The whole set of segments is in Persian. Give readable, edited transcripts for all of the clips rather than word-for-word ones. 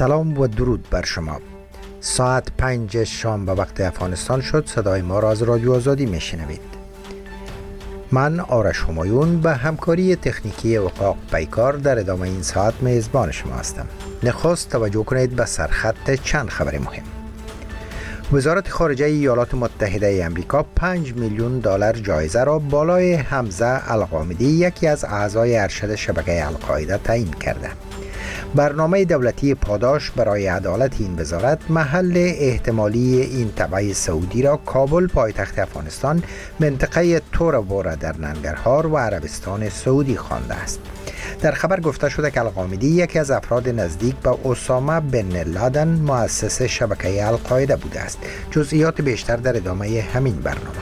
سلام و درود بر شما. ساعت 5 شام به وقت افغانستان شد. صدای ما را از رادیو آزادی میشنوید. من آرش همایون به همکاری تکنیکی وقاق پیکار در ادامه این ساعت میزبان شما هستم. نخست توجه کنید به سرخط چند خبر مهم. وزارت خارجه ایالات متحده امریکا 5 میلیون دلار جایزه را بالای حمزه الغامدی، یکی از اعضای ارشد شبکه القاعده، تعیین کرده. برنامه دولتی پاداش برای عدالت این وزارت محل احتمالی این تبع سعودی را کابل، پایتخت افغانستان، منطقه تور بورا در ننگرهار و عربستان سعودی خوانده است. در خبر گفته شده که الغامدی یکی از افراد نزدیک به اسامه بن لادن، مؤسس شبکه القاعده بوده است. جزئیات بیشتر در ادامه همین برنامه.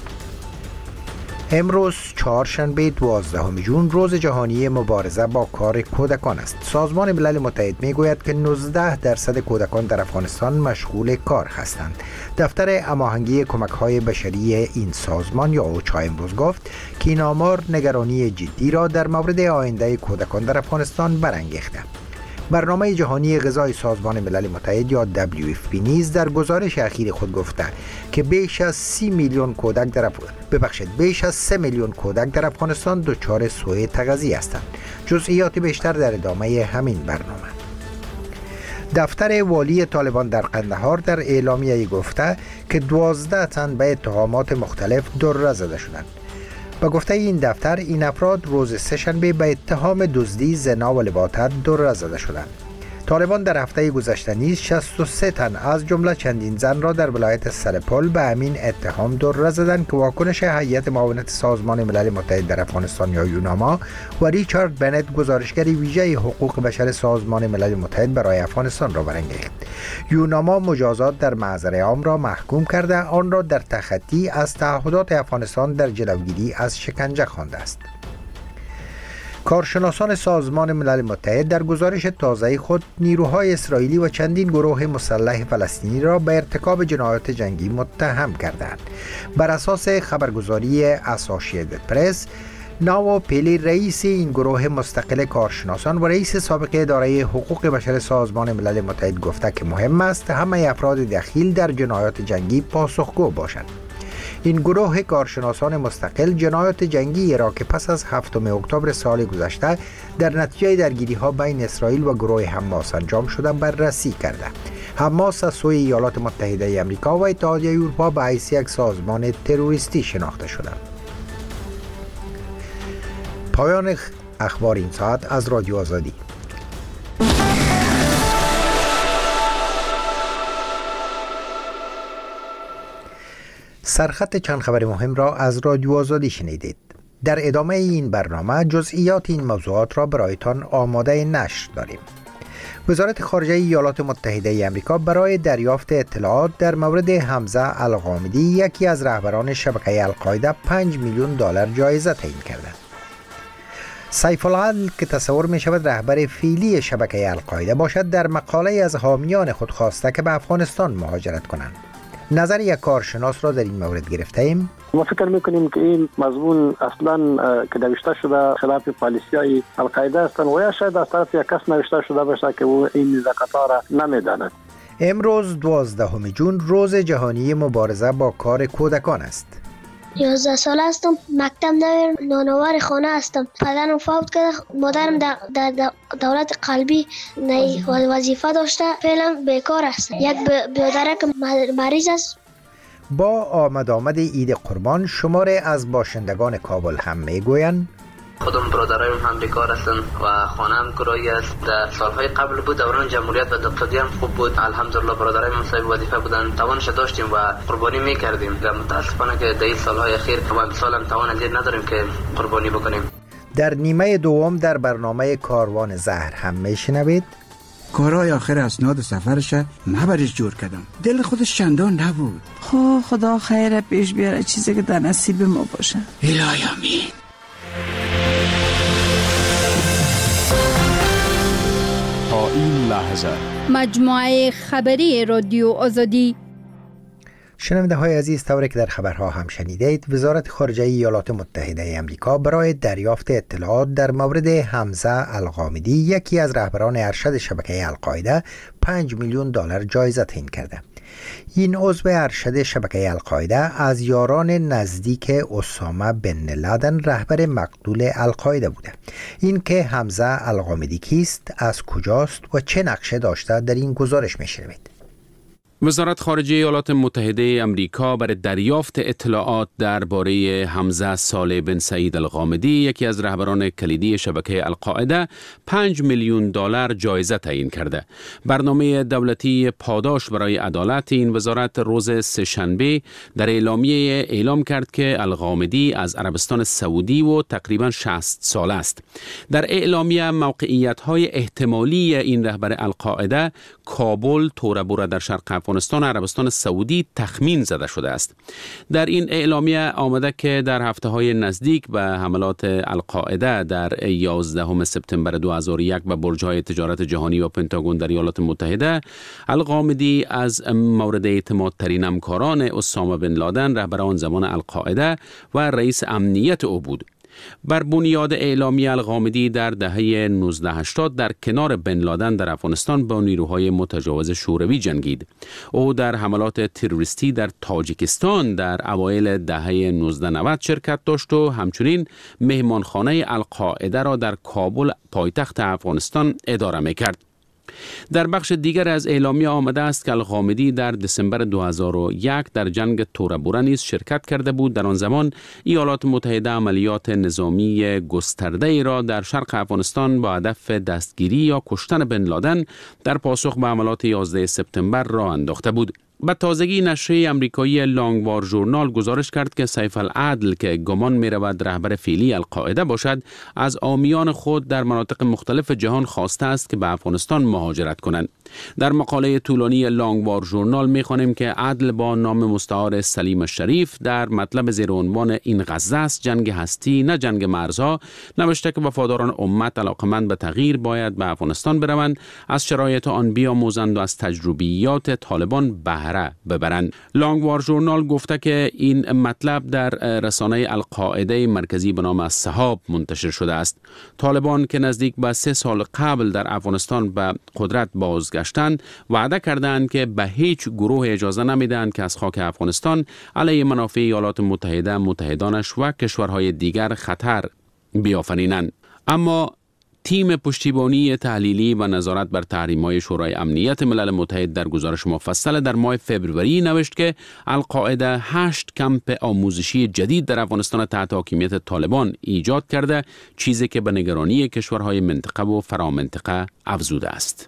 امروز چهارشنبه 12 جون روز جهانی مبارزه با کار کودکان است. سازمان ملل متحد میگوید که 19% کودکان در افغانستان مشغول کار هستند. دفتر هماهنگی کمک‌های بشری این سازمان یا اوچا امروز گفت که این آمار نگرانی جدی را در مورد آینده کودکان در افغانستان برانگیخته. برنامه جهانی غذای سازمان ملل متحد یا WFP نیز در گزارش اخیر خود گفته که بیش از 3 میلیون کودک در افغانستان دچار سوء تغذیه هستند. جزئیات بیشتر در ادامه همین برنامه. دفتر والی طالبان در قندهار در اعلامیه گفته که 12 تن به اتهامات مختلف دره زده شدند. با گفته این دفتر، این افراد روز سه‌شنبه به اتهام دزدی، زنا و لواطت دره زده شدند. طالبان در هفته گذشته نیز 63 تن از جمله چندین زن را در ولایت سرپل به همین اتهام دره زدند که واکنش هیئت معاونت سازمان ملل متحد در افغانستان یا یوناما و ریچارد بنت، گزارشگر ویژه حقوق بشر سازمان ملل متحد برای افغانستان را برانگیخت. یوناما مجازات در محضر عام را محکوم کرده آن را در تخطی از تعهدات افغانستان در جلوگیری از شکنجه خوانده است. کارشناسان سازمان ملل متحد در گزارش تازه خود نیروهای اسرائیلی و چندین گروه مسلح فلسطینی را به ارتکاب جنایات جنگی متهم کردند. بر اساس خبرگزاری اسوسییتد پرس، ناو پیلی، رئیس این گروه مستقل کارشناسان و رئیس سابق اداره حقوق بشر سازمان ملل متحد گفته که مهم است همه افراد دخیل در جنایات جنگی پاسخگو باشند. این گروه کارشناسان مستقل جنایات جنگی را که پس از 7 اکتبر سال گذشته در نتیجه درگیری‌ها بین اسرائیل و گروه حماس انجام شده بررسی کرده. حماس از سوی ایالات متحده آمریکا و اتحادیه اروپا به حیث یک سازمان تروریستی شناخته شده. پایان اخبار این ساعت از رادیو آزادی. سرخط چند خبر مهم را از رادیو آزادی شنیدید. در ادامه این برنامه جزئیات این موضوعات را برایتان آماده نشر داریم. وزارت خارجه ایالات متحده آمریکا برای دریافت اطلاعات در مورد حمزه الغامدی، یکی از رهبران شبکه القاعده، 5 میلیون دلار جایزه تعیین کرده. سیف العدل که تصور می شود رهبر فعلی شبکه القاعده باشد، در مقاله از حامیان خود خواسته که به افغانستان مهاجرت کنند. نظر یک کارشناس را در این مورد گرفته ایم. ما فکر میکنیم که این مضمون اصلا که نوشته شده خلاف پالیسی‌های القاعده است و یا شاید از طرف یک کس نوشته شده باشه که او این نزاکت‌ها را نمیداند. امروز 12 جون روز جهانی مبارزه با کار کودکان است. 11 ساله هستم، مکتب نمیرم، نانوار خانه هستم. پدرم فوت کرده، مادرم در دولت قلبی وظیفه داشته، فعلا بیکار است. یک برادر که مریض است. با آمد عید قربان شماره از باشندگان کابل هم میگویند خودم برادرایم هم بیکار هستن و خانه هم کرایی است. در سالهای قبل بود دوران جمهوریت و دقیقی هم خوب بود. الحمدلله برادرایم هم صاحب وظیفه بودن، توانش داشتیم و قربانی میکردیم. متاسفانه که در این سالهای اخیر و امسال هم توان ازید نداریم که قربانی بکنیم. در نیمه دوم در برنامه کاروان زهر هم میشنوید. کارهای آخر اسناد سفرش مبرش جور کردم، دل خودش چندان نبود. خدا خیر پیش بیاره، چیزی که در نصیب ما باشه. الهی آمین. تا این لحظه مجموعه خبری رادیو آزادی. شنونده های عزیز، طوری که در خبرها هم شنیدید، وزارت خارجه ایالات متحده آمریکا برای دریافت اطلاعات در مورد حمزه الغامدی، یکی از رهبران ارشد شبکه القاعده، 5 میلیون دلار جایزه تعیین کرده. این عضو ارشد شبکه القاعده از یاران نزدیک اسامه بن لادن، رهبر مقتول القاعده بوده. این که حمزه الغامدی کیست، از کجاست و چه نقشه داشته، در این گزارش میشنوید. وزارت خارجه ایالات متحده آمریکا برای دریافت اطلاعات درباره حمزه صالح بن سعید الغامدی، یکی از رهبران کلیدی شبکه القاعده، 5 میلیون دلار جایزه تعیین کرده. برنامه دولتی پاداش برای عدالت این وزارت روز سه‌شنبه در اعلامیه اعلام کرد که الغامدی از عربستان سعودی و تقریباً 60 سال است. در اعلامیه موقعیت‌های احتمالی این رهبر القاعده، کابل، تورا بورا در شرق افغانستان و عربستان سعودی تخمین زده شده است. در این اعلامیه آمده که در هفته‌های نزدیک به حملات القاعده در 11 سپتامبر 2001 به برج‌های تجارت جهانی و پنتاگون در ایالات متحده، الغامدی از مورد اعتمادترین همکاران اسامه بن لادن، رهبر آن زمان القاعده و رئیس امنیت او بود. بر بنیاد اعلامیه، الغامدی در دهه 1980 در کنار بن لادن در افغانستان با نیروهای متجاوز شوروی جنگید. او در حملات تروریستی در تاجیکستان در اوایل دهه 1990 شرکت داشت و همچنین مهمانخانه القاعده را در کابل، پایتخت افغانستان، اداره می‌کرد. در بخش دیگر از اعلامیه آمده است که الغامدی در دسامبر 2001 در جنگ تورا بورا نیز شرکت کرده بود. در آن زمان ایالات متحده عملیات نظامی گسترده ای را در شرق افغانستان با هدف دستگیری یا کشتن بن لادن در پاسخ به حملات 11 سپتامبر راه انداخته بود. به تازگی نشریه امریکایی لانگوار ژورنال گزارش کرد که سیف العدل که گمان می رود رهبر فعلی القاعده باشد، از عامیان خود در مناطق مختلف جهان خواسته است که به افغانستان مهاجرت کنند. در مقاله طولانی لانگوار ژورنال می خوانیم که عدل با نام مستعار سلیم شریف در مطلب زیر عنوان این غزه است جنگ هستی نه جنگ مرزها نوشته که وفاداران امت علاقمند به تغییر باید به افغانستان بروند، از شرایط آن بیاموزند و از تجربیات طالبان بهره ببرند. لانگوار ژورنال گفته که این مطلب در رسانه القاعده مرکزی به نام السحاب منتشر شده است. طالبان که نزدیک به 3 سال قبل در افغانستان به قدرت بازگشتند، وعده کردند که به هیچ گروه اجازه نمیدهند که از خاک افغانستان علیه منافع ایالات متحده، متحدانش و کشورهای دیگر خطر بیافرینند. اما تیم پشتیبانی تحلیلی و نظارت بر تحریم‌های شورای امنیت ملل متحد در گزارش مفصل در ماه فوریه نوشت که القاعده 8 کمپ آموزشی جدید در افغانستان تحت حاکمیت طالبان ایجاد کرده، چیزی که به نگرانی کشورهای منطقه و فرامنطقه افزوده است.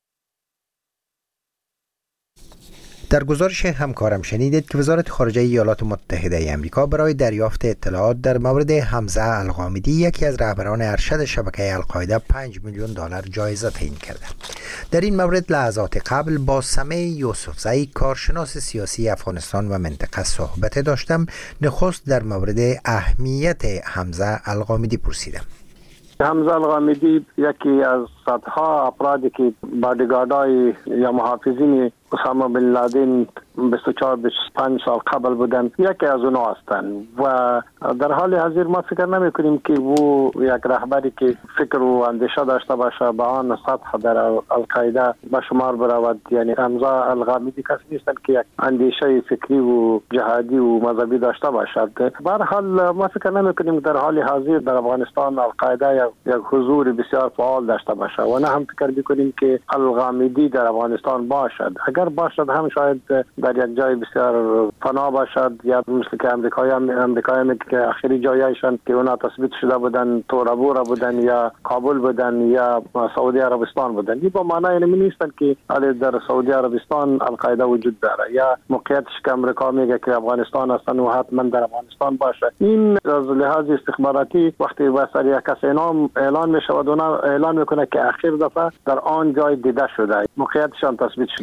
در گزارش همکارم شنیدید که وزارت خارجه ایالات متحده آمریکا برای دریافت اطلاعات در مورد حمزه الغامدی، یکی از رهبران ارشد شبکه القاعده، 5 میلیون دلار جایزه تعیین کرده. در این مورد لحظات قبل با سمیع یوسفزئی، کارشناس سیاسی افغانستان و منطقه، صحبت داشتم. نخست در مورد اهمیت حمزه الغامدی پرسیدم. حمزه الغامدی یکی از صدها افرادی که بادیگاردهای یا محافظین اسامه بن لادن 24-25 سال قبل بودن، یکی از اونها هستند و در حال حاضر ما فکر نمی کنیم که او یک رهبری که فکر و اندیشه داشته باشه به آن سطح در القاعده به شمار برود. یعنی حمزه الغامدی کسی نیستند که یک اندیشه فکری و جهادی و مذهبی داشته باشد. به هر حال ما فکر نمی کنیم در حال حاضر در افغانستان القاعده یک حضور بسیار فعال داشته باشه و نه هم فکر می‌کنیم که الغامدی در افغانستان باشد. اگر باشد هم شاید در یک جای بسیار فنا باشد، یا مثل که امریکایی که آخری جایشان که اونا تثبیت شده بودن تورا بورا بودن یا کابل بودن یا سعودی عربستان بودن. این با معنی اینمی نیستن که در سعودی عربستان القاعده وجود داره یا موقعیتش که امریکا میگه که افغانستان هستن و حتما در افغانستان باشه. این از لحاظ استخباراتی وقتی واسه یک کس اعلان میشود، اونا اعلان میکنه که اخیر دفعه در آن جای دیده شده، موقعیتشان تثبیت شده. و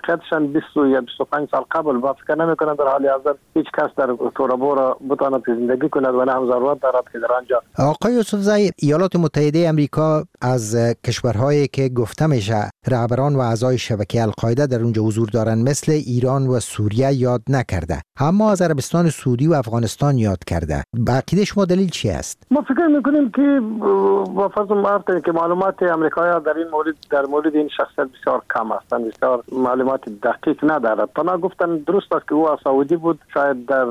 موقعیتشان 20 یا 25 سال قبل با فکر نمی‌کنم در حال حاضر هیچ کس در تورابورا بتواند زندگی کند و نه هم ضرورت دارد که در آنجا. آقای یوسفزئی، ایالات متحده آمریکا از کشورهایی که گفته میشه رهبران و اعضای شبکه القاعده در اونجا حضور دارن مثل ایران و سوریه یاد نکرده، اما از عربستان سعودی و افغانستان یاد کرده. به عقیده شما دلیل چی است؟ ما فکر می‌کنیم که با فرض معرفت که معلومات آمریکایی‌ها در مورد این شخصیت بسیار کم هستند، بسیار معلومات دقیق ندارد. تنها گفتن درست است که او سعودی بود، شاید در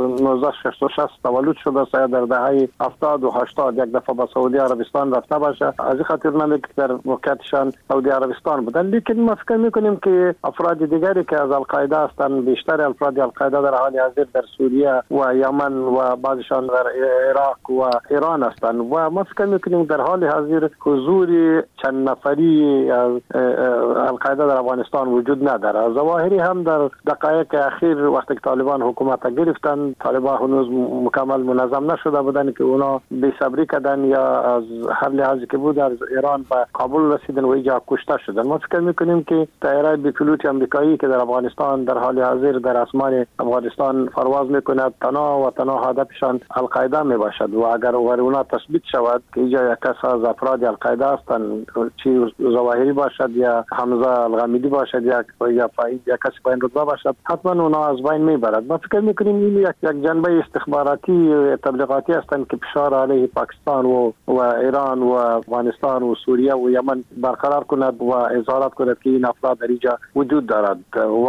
1966 تولد شده، شاید در دهه 70 و 80 یک دفعه به سعودی عربستان رفته باشه. از این خاطر نمیگه در موقعیتشان سعودی عربستان بودن. لیکن ما فکر می‌کنیم که افراد دیگری که از القاعده هستند، بیشتر افراد القاعده در حال حاضر در سوریه و یمن و بعضشان در عراق و ایران هستند و ما فکر می‌کنیم در حال حاضر حضور چند نفری از القاعده در افغانستان وجود نداره. ظواهری هم در دقایق اخیر وقتی که طالبان حکومت گرفتن، طالبان هنوز مکمل منظم نشده بودن که اونا بی‌صبری کردن یا از هر لحاظی که بود از ایران به کابل رسیدن و اینجا کشته شدن. ما فکر می‌کنیم که طیاره بی‌پیلوت آمریکایی که در افغانستان در حال حاضر در اسمان افغانستان پرواز می‌کند، تنها هدفشان القاعده میباشد و اگر اونا تثبیت شود که اینجا یک کس از افراد القاعده هستند، چی ظواهری باشد یا حمزه الغامدی باشد یا کسی با این رتبه باشد، حتما اونا از بین میبرد. ما فکر می‌کنیم این یک جنبه استخباراتی تبلیغاتی هستند که فشار علیه پاکستان و ایران و افغانستان و سوریه و یمن برقرار کند و اظهارات کند که این افراد در اینجا وجود دارد و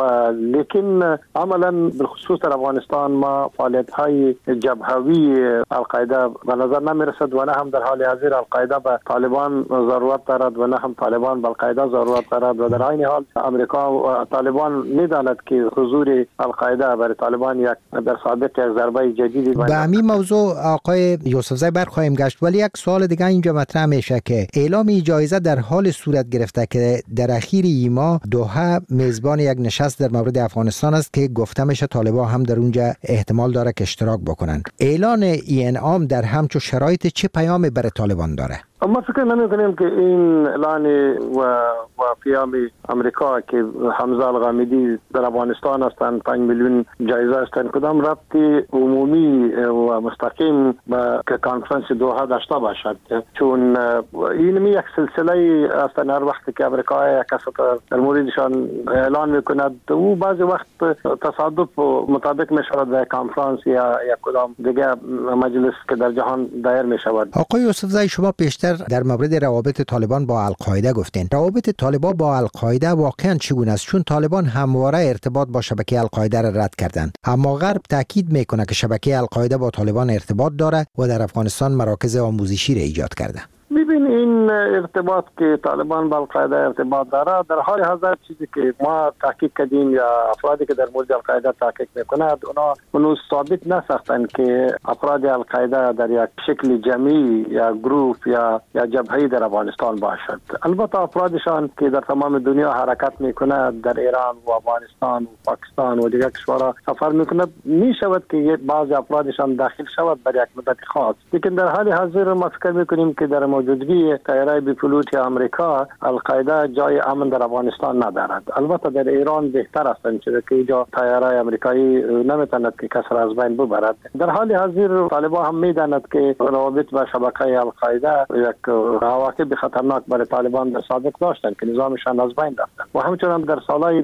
لیکن عملا بالخصوص در افغانستان ما فعالیت‌های جبهوی القاعده به نظر نمی‌رسد و نه هم در حال حاضر القاعده به طالبان ضرورت دارد و نه هم طالبان به القاعده ضرورت دارد و در این حال امریکا و طالبان می‌داند که حضور القاعده برای طالبان یک در سابق یک ضربه جدیدی به همین موضوع آقای یوسفزئی برخواهیم گشت، ولی یک سوال دیگه اینجا مطرح میشه که اعلام جایزه در حال صورت گرفته که در اخیر ایما دوحه میزبان یک نشست در مورد افغانستان است که گفته میشه طالبان هم در اونجا احتمال داره که اشتراک بکنن. اعلان این انعام در همچون شرایط چه پیامی برای طالبان داره؟ ما فکر نمی‌کنیم که این اعلان و پیام امریکا که حمزه الغامدی در افغانستان هستند 5 میلیون جایزه هستند کدام ربطی عمومی و مستقیم به کنفرانس دوحه داشته باشد، چون این یک سلسله است. هر وقت که امریکا یک کس در موردشان اعلان می‌کند او بعضی وقت تصادف مطابق می‌شود به کنفرانس یا کدام دیگه مجلس که در جهان دایر می‌شود. آقای یوسفزئی، شما پیشتر در مورد روابط طالبان با القاعده گفتین. روابط طالبان با القاعده واقعا چگونه است؟ چون طالبان همواره ارتباط با شبکه القاعده را رد کردند، اما غرب تاکید میکنه که شبکه القاعده با طالبان ارتباط داره و در افغانستان مراکز آموزشی را ایجاد کرده. ببین این ارتباط که طالبان با القاعده ارتباط داره در حال حاضر چیزی که ما تحقیق کردیم یا افرادی که در مورد القاعده تحقیق میکنند اونا ثابت نساختند که افراد القاعده در یک شکل جمعی یا گروپ یا جبهه‌ای در افغانستان باشد. البته افرادشان که در تمام دنیا حرکت میکنند، در ایران و افغانستان و پاکستان و دیگر کشورها سفر میکنند، میشود که بعضی افرادشان داخل شود برای یک مدت خاص. لیکن در حال حاضر ما فکر میکنیم که در موجودگی طیاره بی‌پیلوت آمریکا القاعده جای امن در افغانستان ندارد. البته در ایران بهتر است، چون که اینجا طیاره آمریکایی نمیتواند که کس را از بین ببرد. در حال حاضر طالبان هم میداند که روابط با شبکه القاعده یک عواقب خطرناک برای طالبان در سابق داشتند که نظامشان از بین رفت و همچنین در سالهای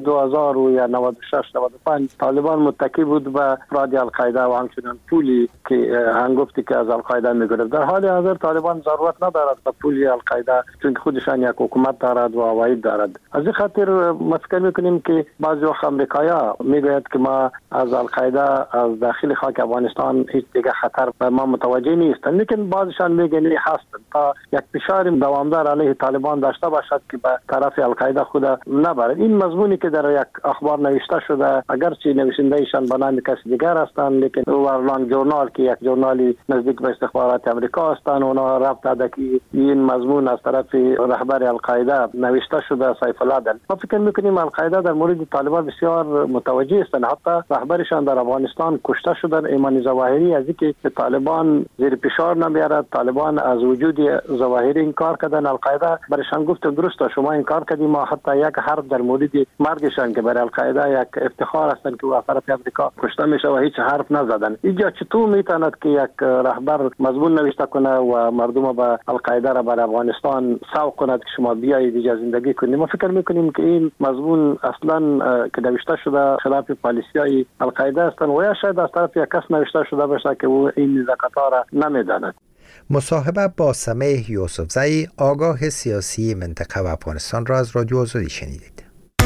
2096 95 طالبان متکی بود به افراد القاعده و همچنین پولی که هنگفتی که از القاعده میگرفت. در حال حاضر طالبان ضرورت ندارد به پولی القاعده، چون خودشان یک حکومت دارد و عواید دارد. از این خاطر ما فکر میکنیم که بعضی وقت امریکایی‌ها میگوید که ما از القاعده از داخل خاک افغانستان هیچ دیگه خطر به ما متوجه نیستند، لیکن بعضیشان میگن هستند تا یک فشار دوامدار علیه طالبان داشته باشد که به طرف القاعده خود نبرد. این مضمونی که در یک اخبار نوشته شده اگرچه نویسنده ایشان به نام کسی دیگر هستند، لیکن ورلانگ جورنال که یک جورنالی نزدیک به استخبارات امریکا هستند اونا ربط داده که این مضمون از طرف رهبر القاعده نوشته شده سیف الله. ما فکر میکنیم القاعده در مورد طالبان بسیار متوجه هستند. حتی رهبرشان در افغانستان کشته شدن. ایمان ظواهری از اینکه طالبان زیر فشار نمیارد، طالبان از وجود ظواهری انکار کردن. القاعده برشان گفت درسته شما انکار کردیم، ما حتی یک حرف در مورد مرگشان که برای القاعده یک افتخار هستند که از طرف امریکا کشته میشه و هیچ حرف نزدن. اینجا چطور میتواند که یک رهبر مضمون نوشته کنه و مردم به القاعده را برای افغانستان سوق کند که شما بیایید اینجا زندگی کنید؟ ما فکر میکنیم که این مضمون اصلا که نوشته شده خلاف پالیسیای القاعده است و یا شاید از طرف یک کس نوشته شده باشه که او این نزاکت‌ها را نمیداند. مصاحبه با سمیح یوسفزئی، آگاه سیاسی منطقه و افغانستان را از رادیو آزادی شنیدید.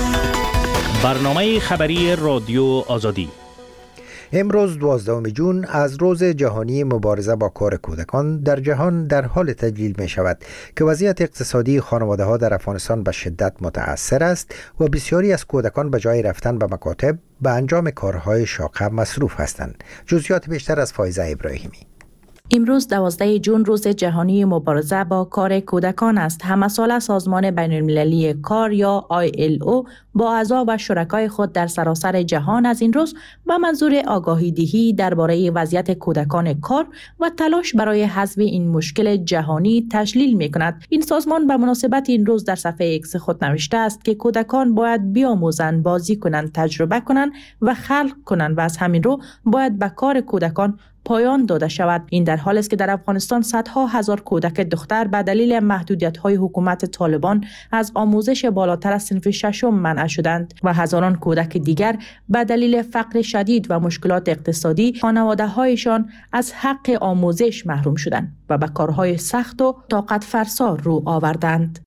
برنامه خبری رادیو آزادی. امروز 12 جون از روز جهانی مبارزه با کار کودکان در جهان در حال تجلیل می شود که وضعیت اقتصادی خانواده ها در افغانستان به شدت متأثر است و بسیاری از کودکان به جای رفتن به مکاتب به انجام کارهای شاقه مصروف هستند. جزئیات بیشتر از فایزه ابراهیمی. امروز 12 جون روز جهانی مبارزه با کار کودکان است. همه ساله سازمان بین المللی کار یا ILO با اعضا و شرکای خود در سراسر جهان از این روز به منظور آگاهی دهی درباره وضعیت کودکان کار و تلاش برای حذف این مشکل جهانی تجلیل می کند. این سازمان به مناسبت این روز در صفحه ایکس خود نوشته است که کودکان باید بیاموزند، بازی کنند، تجربه کنند و خلق کنند و از همین رو باید به کار کودکان پایان داده شود. این در حالی است که در افغانستان صدها هزار کودک دختر به دلیل محدودیت‌های حکومت طالبان از آموزش بالاتر از صنف ششم منع شدند و هزاران کودک دیگر به دلیل فقر شدید و مشکلات اقتصادی خانواده‌هایشان از حق آموزش محروم شدند و به کارهای سخت و طاقت فرسا رو آوردند.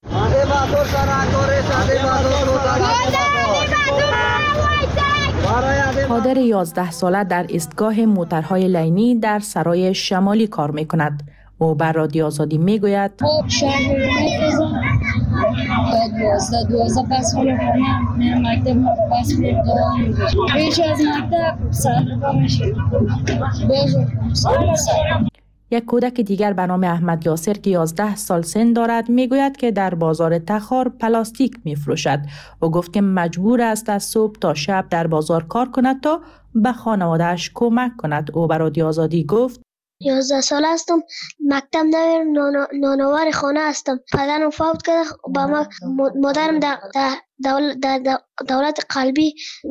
قادر 11 ساله در ایستگاه موترهای لینی در سرای شمالی کار می کند. او بر رادیو آزادی می گوید یک کودک دیگر به نام احمد یاسر که 11 سال سن دارد میگوید که در بازار تخار پلاستیک میفروشد. او گفت که مجبور است از صبح تا شب در بازار کار کند تا به خانواده‌اش کمک کند. او به رادیو آزادی گفت 11 سال هستم، مکتب نمیرم، نانوار خانه هستم. پدرم فوت کرده، با ما مادرم در دولت قلبی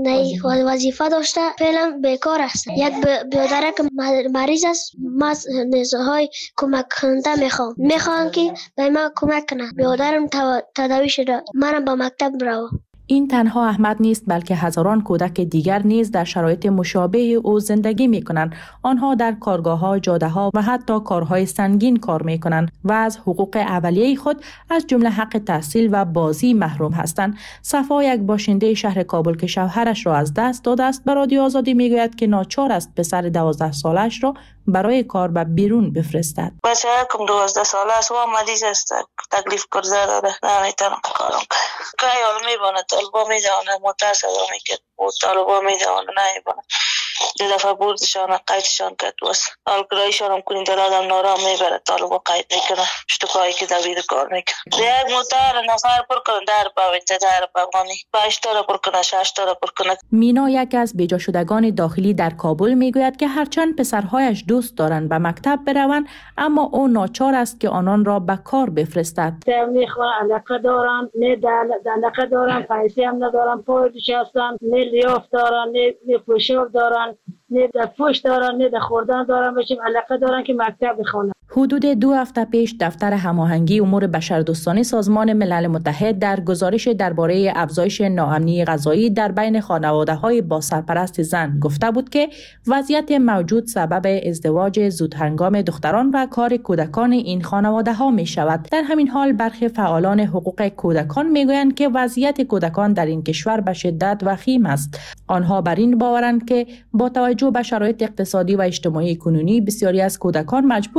وظیفه داشته، فعلا بیکار است. یک برادر که مریض است، ما نزاهای کمک کننده میخوام که به ما کمک کنه. برادرم تداوی شده، منم با مکتب برم. این تنها احمد نیست بلکه هزاران کودک دیگر نیز در شرایط مشابه او زندگی می کنند. آنها در کارگاه‌ها، جاده‌ها و حتی کارهای سنگین کار می کنند و از حقوق اولیه خود از جمله حق تحصیل و بازی محروم هستند. صفا، یک باشنده شهر کابل که شوهرش را از دست داده است، به رادیو آزادی می گوید که ناچار است پسر 12 سالش را برای کار به بیرون بفرستد. بچه کم 12 ساله است و مریض است، تکلیف کرده داره، نمیتونه کارم کنه. که یال میبانه طالبا میدانه، متاسفه میکرد و طالبا میدانه نمیبانه. دو دفعه بردشان قیدشان کرد واسه آلگرایشان هم کنید در آدم نارا میبره، طالبا قید میکنه، شتوکایی که دوید کار میکنه. یک موتر نفر پر کنه، در باویته در باغانی 5 تا پر کنه، 6 تا پر کنه. مینا، یک از بیجا شدگان داخلی در کابل میگوید که هرچند پسرهایش دوست دارند به مکتب بروند، اما او ناچار است که آنان را به کار بفرستد. میخوان علاقه دارن، نه علاقه دارن، پیسه هم ندارن، پای هستن، نه لیاف دارن، نه پوشاک دارن، نه پوش دارن، نه خوردن دارن، بچیم علاقه دارن که مکتب بخونن. حدود 2 هفته پیش دفتر هماهنگی امور بشردوستانه سازمان ملل متحد در گزارش درباره افزایش ناامنی غذایی در بین خانواده‌های با سرپرست زن گفته بود که وضعیت موجود سبب ازدواج زودهنگام دختران و کار کودکان این خانواده‌ها می‌شود. در همین حال برخی فعالان حقوق کودکان می‌گویند که وضعیت کودکان در این کشور به شدت وخیم است. آنها بر این باورند که با توجه به شرایط اقتصادی و اجتماعی کنونی بسیاری از کودکان مجبور هستند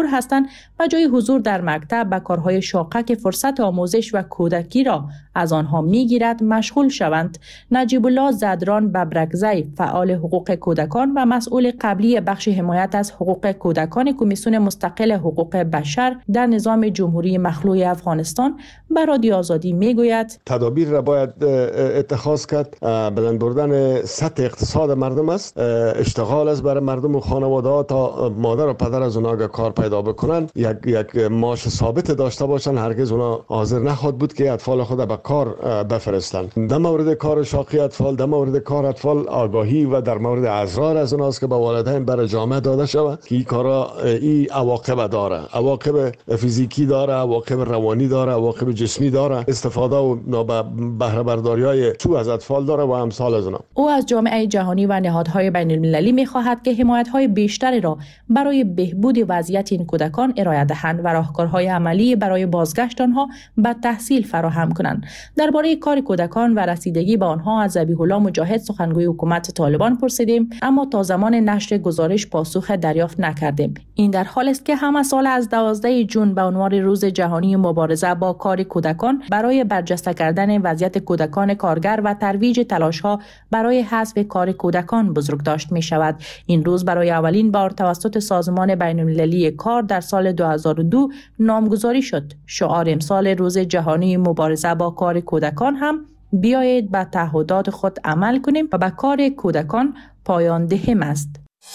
و جای حضور در مکتب به کارهای شاقه که فرصت آموزش و کودکی را از آنها می‌گیرد مشغول شوند. نجیب الله زدران ببرکزی، فعال حقوق کودکان و مسئول قبلی بخش حمایت از حقوق کودکان کمیسیون مستقل حقوق بشر در نظام جمهوری مخلوع افغانستان، به رادیو آزادی میگوید تدابیر را باید اتخاذ کرد. بلند بردن سطح اقتصاد مردم است، اشتغال است برای مردم و خانواده ها تا مادر و پدر از اونها کار پیدا بکنن، یک معاش ثابت داشته باشن. هرگز اونها حاضر نخواد بود که اطفال خود به کار بفرستن. در مورد کار شاقی اطفال، در مورد کار اطفال آگاهی و در مورد اضرار از اونهاست که به والدین برای جامعه داده شود که این کارا این عواقب داره، عواقب فیزیکی داره، عواقب روانی داره، عواقب جسمی داره، استفاده و بهره برداری‌های سو از اطفال داره و امثال از اونها. او از جامعه جهانی و نهادهای بین‌المللی می‌خواهد که حمایت‌های بیشتری را برای بهبود وضعیت این کودکان ارائه دهند و راهکارهای عملی برای بازگشت آنها به تحصیل فراهم کنند. درباره کار کودکان و رسیدگی به آنها از ذبیح الله مجاهد، سخنگوی حکومت طالبان، پرسیدیم، اما تا زمان نشر گزارش پاسخ دریافت نکردیم. این در حالی است که همه سال از 12 جون به عنوان روز جهانی مبارزه با کار کودکان برای برجسته کردن وضعیت کودکان کارگر و ترویج تلاش‌ها برای حذف کار کودکان بزرگ داشت می شود. این روز برای اولین بار توسط سازمان بین‌المللی کار در سال 2002 نامگذاری شد. شعار امسال روز جهانی مبارزه با کار کودکان هم بیایید به تعهدات خود عمل کنیم و به کار کودکان پایان دهیم است.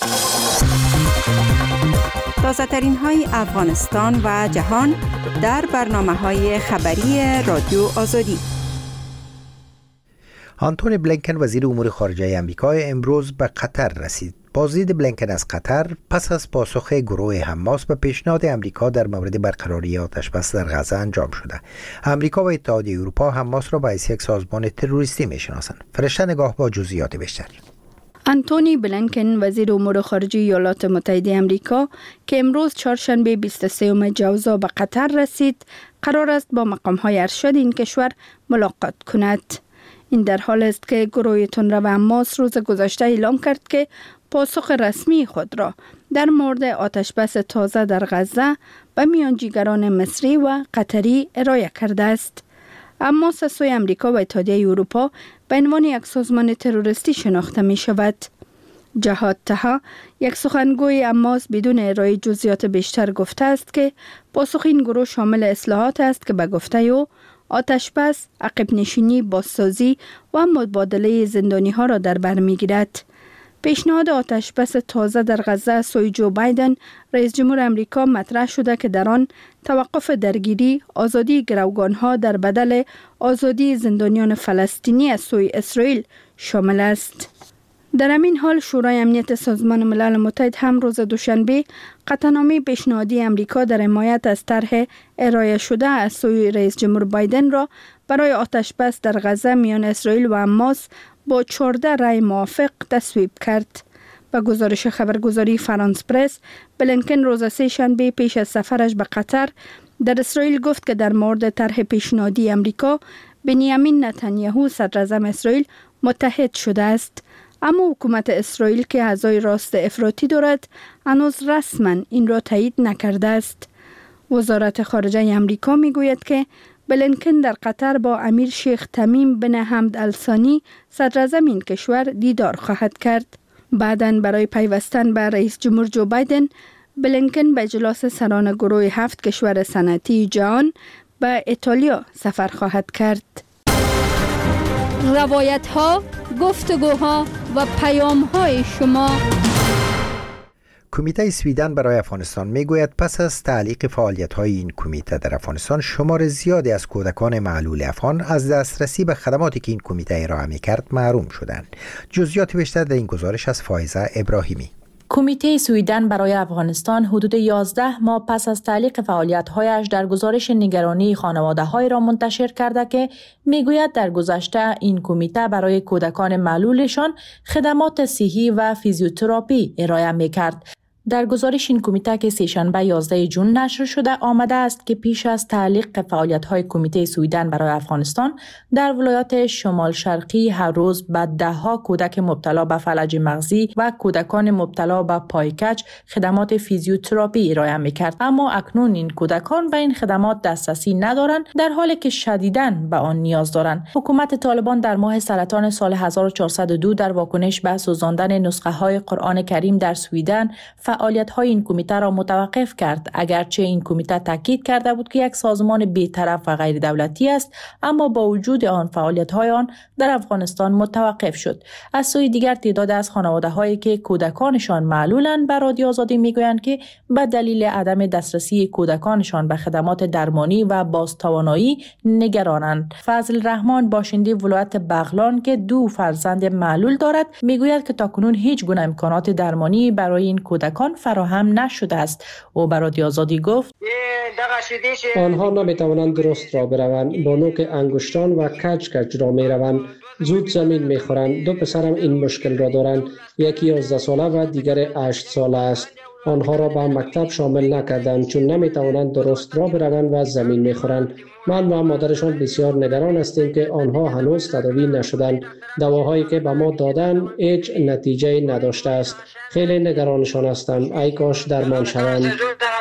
تازه ترین های افغانستان و جهان در برنامه های خبری رادیو آزادی. آنتونی بلینکن وزیر امور خارجه آمریکا امروز به قطر رسید. بازدید بلینکن از قطر پس از پاسخ گروه حماس به پیشنهاد آمریکا در مورد برقراری آتشبس در غزه انجام شده. آمریکا و اتحادیه اروپا حماس را به حیث یک سازمان تروریستی میشناسند. فرشته نگاه با جزئیات بیشتر. آنتونی بلینکن وزیر امور خارجه ایالات متحده آمریکا که امروز چهارشنبه 23 جوزا به قطر رسید، قرار است با مقام‌های ارشد این کشور ملاقات کند. این در حال است که گروه تندرو حماس روز گذشته اعلام کرد که پاسخ رسمی خود را در مورد آتشبس تازه در غزه به میانجیگران مصری و قطری ارائه کرده است. حماس از سوی آمریکا و اتحادیه اروپا به عنوان یک سازمان تروریستی شناخته می شود. جهاد طه، یک سخنگوی حماس، بدون ارائه جزئیات بیشتر گفته است که پاسخ این گروه شامل اصلاحات است که به گفته او آتشبس، عقب نشینی، بازسازی و مبادله زندانی ها را در بر می گیرد. پیشنهاد آتشبس تازه در غزه سوی جو بایدن رئیس جمهور آمریکا مطرح شده که در آن توقف درگیری، آزادی گروگان‌ها در بدل آزادی زندانیان فلسطینی از سوی اسرائیل شامل است. در همین حال شورای امنیت سازمان ملل متحد هم روز دوشنبه قطعنامه پیشنهادی آمریکا در حمایت از طرح ارائه شده از سوی رئیس جمهور بایدن را برای آتشبس در غزه میان اسرائیل و حماس با 14 رأی موافق تصویب کرد. با گزارش خبرگزاری فرانس پرس، بلینکن روز سه‌شنبه پیش از سفرش به قطر در اسرائیل گفت که در مورد طرح پیشنهادی آمریکا بنیامین نتانیاهو صدراعظم اسرائیل متحد شده است. اما حکومت اسرائیل که اعضای راست افراطی دارد هنوز رسما این را تایید نکرده است. وزارت خارجه آمریکا میگوید که بلینکن در قطر با امیر شیخ تمیم بن حمد الثانی صدراعظم این کشور دیدار خواهد کرد. بعداً برای پیوستن به رئیس جمهور جو بایدن، بلینکن به اجلاس سران گروه 7 کشور صنعتی جهان به ایتالیا سفر خواهد کرد. روایت ها، گفتگوها و پیام های شما. کمیته سویدن برای افغانستان میگوید پس از تعلیق فعالیت‌های این کمیته در افغانستان، شمار زیادی از کودکان معلول افغان از دسترسی به خدماتی که این کمیته ارائه می‌کرد محروم شدند. جزئیات بیشتر در این گزارش از فائزه ابراهیمی. کمیته سویدن برای افغانستان حدود 11 ماه پس از تعلیق فعالیت‌هایش در گزارش نگرانی خانواده‌های را منتشر کرده که میگوید در گذشته این کمیته برای کودکان معلولشان خدمات صحی و فیزیوتراپی ارائه می‌کرد. در گزارش این کمیته که سه‌شنبه 11 جون نشر شده آمده است که پیش از تعلیق فعالیت‌های کمیته سویدن برای افغانستان در ولایات شمال شرقی هر روز به ده‌ها کودک مبتلا به فلج مغزی و کودکان مبتلا به پایکج خدمات فیزیوتراپی ارائه می‌کرد، اما اکنون این کودکان به این خدمات دسترسی ندارند در حالی که شدیداً به آن نیاز دارند. حکومت طالبان در ماه سرطان سال 1402 در واکنش به سوزاندن نسخه‌های قرآن کریم در سویدن فعالیت‌های این کمیته را متوقف کرد، اگرچه این کمیته تاکید کرده بود که یک سازمان بی‌طرف و غیر دولتی است، اما با وجود آن فعالیت‌های آن در افغانستان متوقف شد. از سوی دیگر تعداد از خانواده‌هایی که کودکانشان معلولند به رادیو آزادی میگویند که به دلیل عدم دسترسی کودکانشان به خدمات درمانی و بازتوانایی نگرانند. فضل رحمان باشنده ولایت بغلان که 2 فرزند معلول دارد میگوید که تاکنون هیچ گونه امکانات درمانی برای این کودکان فراهم نشده است. او به رادیو آزادی گفت آنها نمیتوانند درست را بروند، با نوک انگشتان و کج را میروند، زود زمین میخورند. 2 پسرم این مشکل را دارند، یکی 11 ساله و دیگر 8 ساله است. آنها را به مکتب شامل نکردند چون نمیتوانند درست را بروند و زمین میخورند. من و مادرشان بسیار نگران هستیم که آنها هنوز تداوی نشدند. دواهایی که به ما دادند هیچ نتیجه نداشته است. خیلی نگرانشان هستم. ای کاش درمان شوند.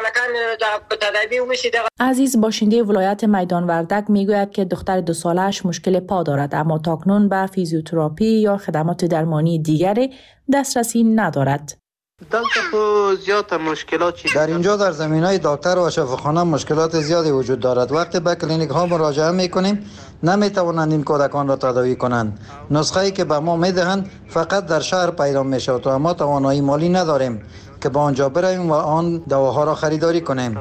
عزیز باشنده ولایت میدان وردک میگوید که دختر 2 ساله‌اش مشکل پا دارد، اما تاکنون به فیزیوتراپی یا خدمات درمانی دیگری دسترسی ندارد. در اینجا در زمینهای دکتر و شفاخانه مشکلات زیادی وجود دارد. وقتی به کلینیک ها مراجعه میکنیم نمیتوانند این کودکان را تداوی کنند. نسخه‌ای که به ما میدهند فقط در شهر پیدا میشود و ما توانایی مالی نداریم که با آنجا برویم و آن دواها را خریداری کنیم.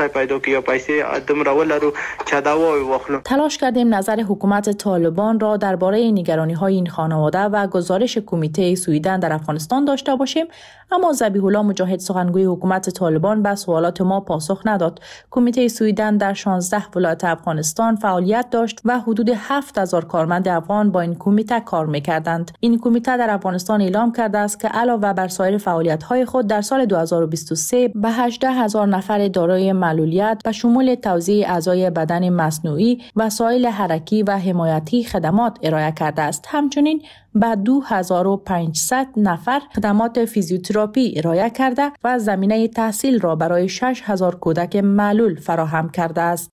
تلاش کردیم نظر حکومت طالبان را درباره نگرانی‌های این خانواده و گزارش کمیته سویدن در افغانستان داشته باشیم، اما ذبیح الله مجاهد سخنگوی حکومت طالبان به سوالات ما پاسخ نداد. کمیته سویدن در 16 ولایت افغانستان فعالیت داشت و حدود 7000 کارمند افغان با این کمیته کار می‌کردند. این کمیته در افغانستان اعلام کرده است که علاوه بر سایر فعالیت‌های خود در سال 2023 به 18000 نفر دارای معلولیت به شمول توزیع اعضای بدن مصنوعی، وسایل حرکی و حمایتی خدمات ارائه کرده است. همچنین به 2500 نفر خدمات فیزیوتراپی ارائه کرده و زمینه تحصیل را برای 6000 کودک معلول فراهم کرده است.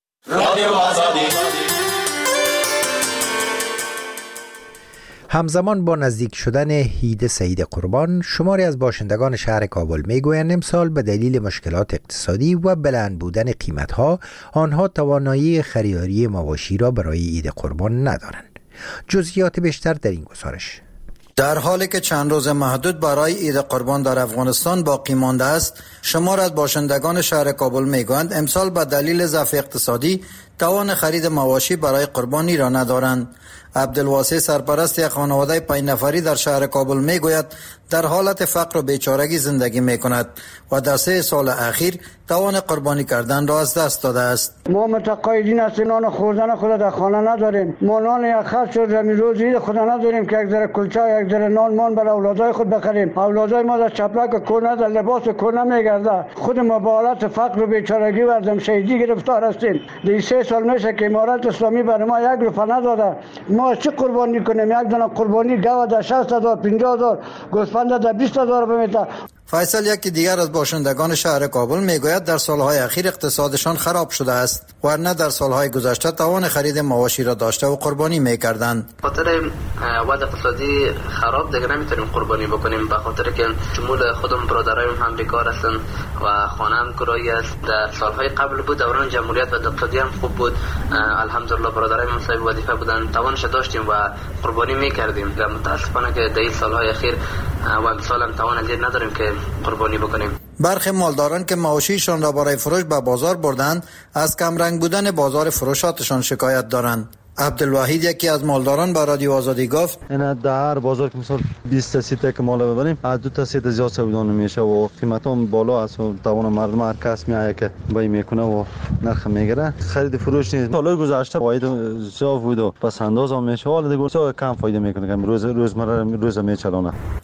همزمان با نزدیک شدن عید سعید قربان، شماری از باشندگان شهر کابل میگویند امسال به دلیل مشکلات اقتصادی و بلند بودن قیمتها آنها توانایی خریداری مواشی را برای عید قربان ندارند. جزئیات بیشتر در این گزارش. در حالی که چند روز محدود برای عید قربان در افغانستان باقی مانده است، شمار از باشندگان شهر کابل میگویند امسال به دلیل ضعف اقتصادی توان خرید مواشی برای قربانی را ندارند. عبدالواسع سرپرست یک خانواده 5 نفری در شهر کابل میگوید در حالت فقر و بیچارگی زندگی میکند و در 3 سال اخیر توان قربانی کردن را از دست داده است. ما متقاعدین از نان خوردن خود در خانه نداریم. ما نان یک خرج شد زمین روز عید خود نداریم که یک ذره کلچه یک ذره نان برای اولادای خود بخریم. اولادای ما در چپلک کور نداره، لباس کور نمیگرده. خود ما با حالت فقر و بیچارگی و از شهیدی گرفتار هستیم. در 3 سال میشه که امارت اسلامی برای ما 1 روپیه نداده. ما چه قربانی کنیم؟ یک دونه قربانی گاو در 60000 50000 گوسفند در 20000 بمیته. فیصل یکی دیگر از باشندگان شهر کابل میگوید در سالهای اخیر اقتصادشان خراب شده است، ورنه در سالهای گذشته توان خرید مواشی را داشته و قربانی میکردند. خاطر وضع اقتصادی خراب دیگه نمیتونیم قربانی بکنیم، به خاطر که شمول خودم برادرایم هم بیکار هستن و خانه هم کرایی است. در سالهای قبل بود دوران جمهوریت و اقتصادی هم خوب بود، الحمدلله برادرایم هم صاحب وظیفه بودن، توانش داشتیم و قربانی میکردیم. متاسفانه که در این سالهای اخیر و امسال هم توان ازید نداریم که قربانی بکنیم. برخی مالداران که مواشیشان را برای فروش به بازار بردند از کم رنگ بودن بازار فروشاتشان شکایت دارند. عبدالوحید یکی از مالداران با رادیو آزادی گفت اینا در بازار که مثلا 20 تا 30 تا مال ببریم از 2 تا 3 تا زیاد سودان میشه و قیمت هم بالا است و توان مردم هر کس میایه که بای میکنه و نرخ میگیره. خرید فروش نیست. سال گذشته فایده زیاد بود و پس انداز هم میشه، حالا دیگه کم فایده میکنه که روزمره میچلونه.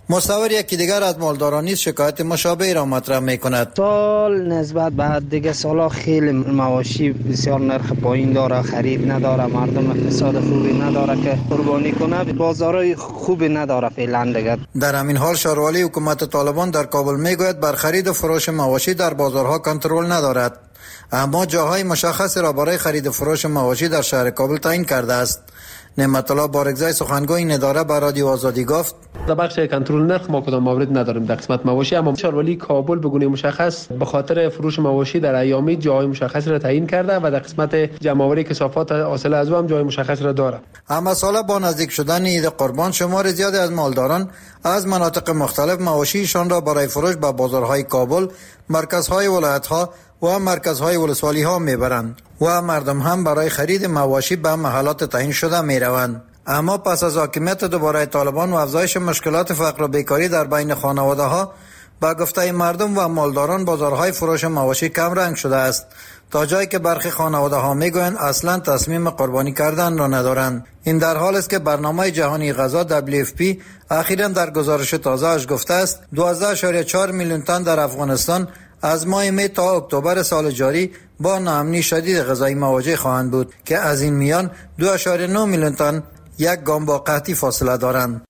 مصور یکی دیگر از مالداران نیز شکایت مشابه را مطرح می‌کند. سال نسبت به دیگه سالا خیلی مواشی بسیار نرخ پایین داره، خرید نداره، مردم اقتصاد خوبی نداره که قربانی کنه، بازارای خوبی نداره فعلا دیگه. در همین حال شاروالی حکومت طالبان در کابل میگوید بر خرید و فروش مواشی در بازارها کنترل ندارد، اما جاهای مشخص را برای خرید و فروش مواشی در شهر کابل تعیین کرده است. نعمت الله بارگزای سخنگوی این اداره به رادیو آزادی گفت در بخش کنترل نرخ ما کدام مورد نداریم در قسمت مواشی، اما شاروالی کابل به گونه مشخص به خاطر فروش مواشی در ایامی جای مشخص را تعیین کرده و در قسمت جمع‌آوری کثافات حاصل از او هم جای مشخص را دارد. اما سال با نزدیک شدن عید قربان شمار زیادی از مالداران از مناطق مختلف مواشیشان را برای فروش به بازارهای کابل، مرکزهای ولایت‌ها و مرکزهای ولسوالی‌ها میبرند و مردم هم برای خرید مواشی به محلات تعیین شده میروند. اما پس از حاکمیت دوباره طالبان و افزایش مشکلات فقر و بیکاری در بین خانواده‌ها، با گفته مردم و مالداران بازارهای فروش مواشی کم رنگ شده است، تا جایی که برخی خانواده‌ها میگویند اصلا تصمیم قربانی کردن را ندارند. این در حال است که برنامه جهانی غذا WFP اخیراً در گزارش تازه‌اش گفته است 12.4 میلیون تن در افغانستان از ماه می تا اکتبر سال جاری با ناامنی شدید غذایی مواجه خواهند بود که از این میان 2.9 میلیون تن یک گام با قحطی فاصله دارند.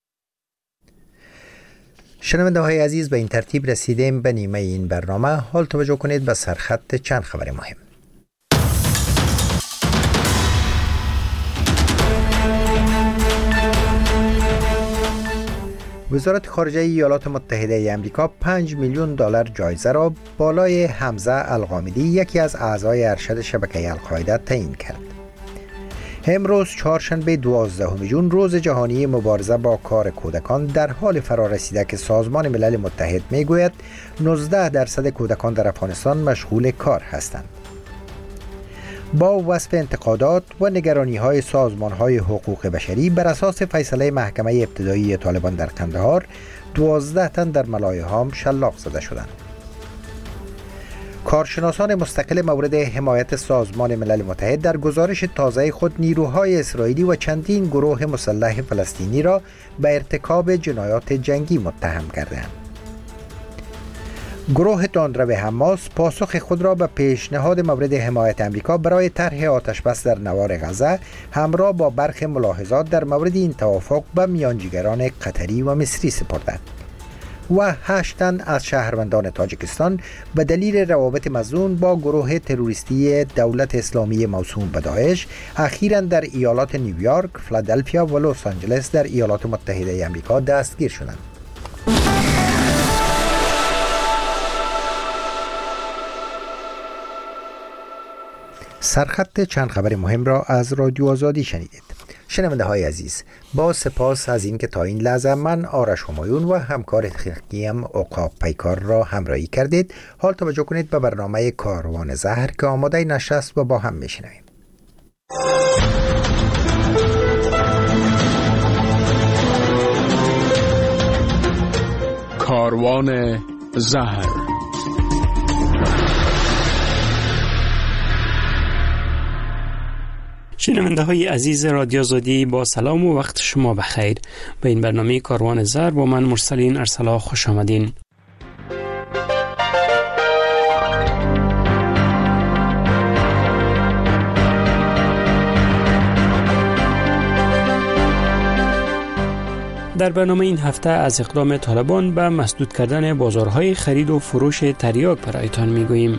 شنونده های عزیز، به این ترتیب رسیدیم به نیمه این برنامه. حال توجه کنید به سرخط چند خبر مهم. وزارت خارجه ایالات متحده ای آمریکا 5 میلیون دلار جایزه را بالای حمزه الغامدی، یکی از اعضای ارشد شبکه القاعده، تعیین کرد. امروز چهارشنبه 12 جون روز جهانی مبارزه با کار کودکان در حال فرارسیده که سازمان ملل متحد میگوید 19% کودکان در افغانستان مشغول کار هستند. با وصف انتقادات و نگرانی‌های سازمان‌های حقوق بشری بر اساس فیصله محکمه ابتدایی طالبان در قندهار، 12 تن در ملایهام شلاق زده شدند. کارشناسان مستقل مورد حمایت سازمان ملل متحد در گزارش تازه خود نیروهای اسرائیلی و چندین گروه مسلح فلسطینی را به ارتکاب جنایات جنگی متهم کردند. گروه تندرو حماس پاسخ خود را به پیشنهاد مورد حمایت آمریکا برای طرح آتشبس در نوار غزه همراه با برخی ملاحظات در مورد این توافق به میانجیگران قطری و مصری سپردند و 8 تن از شهروندان تاجیکستان به دلیل روابط مظنون با گروه تروریستی دولت اسلامی موسوم به داعش اخیراً در ایالات نیویورک، فیلادلفیا و لس آنجلس در ایالات متحده ای آمریکا دستگیر شدند. سرخط چند خبر مهم را از رادیو آزادی شنیدید. شنونده های عزیز، با سپاس از اینکه تا این لحظه من آرش همایون و همکار تکنیکیم عقاب پیکار را همراهی کردید. حال توجه کنید به برنامه کاروان زهر که آماده نشر است و با هم میشنویم. کاروان زهر. شنونده های عزیز رادیو آزادی، با سلام و وقت شما بخیر. به این برنامه کاروان زهر با من مرسلین ارسلا خوش آمدین. در برنامه این هفته از اقدام طالبان به مسدود کردن بازارهای خرید و فروش تریاک برایتان میگوییم.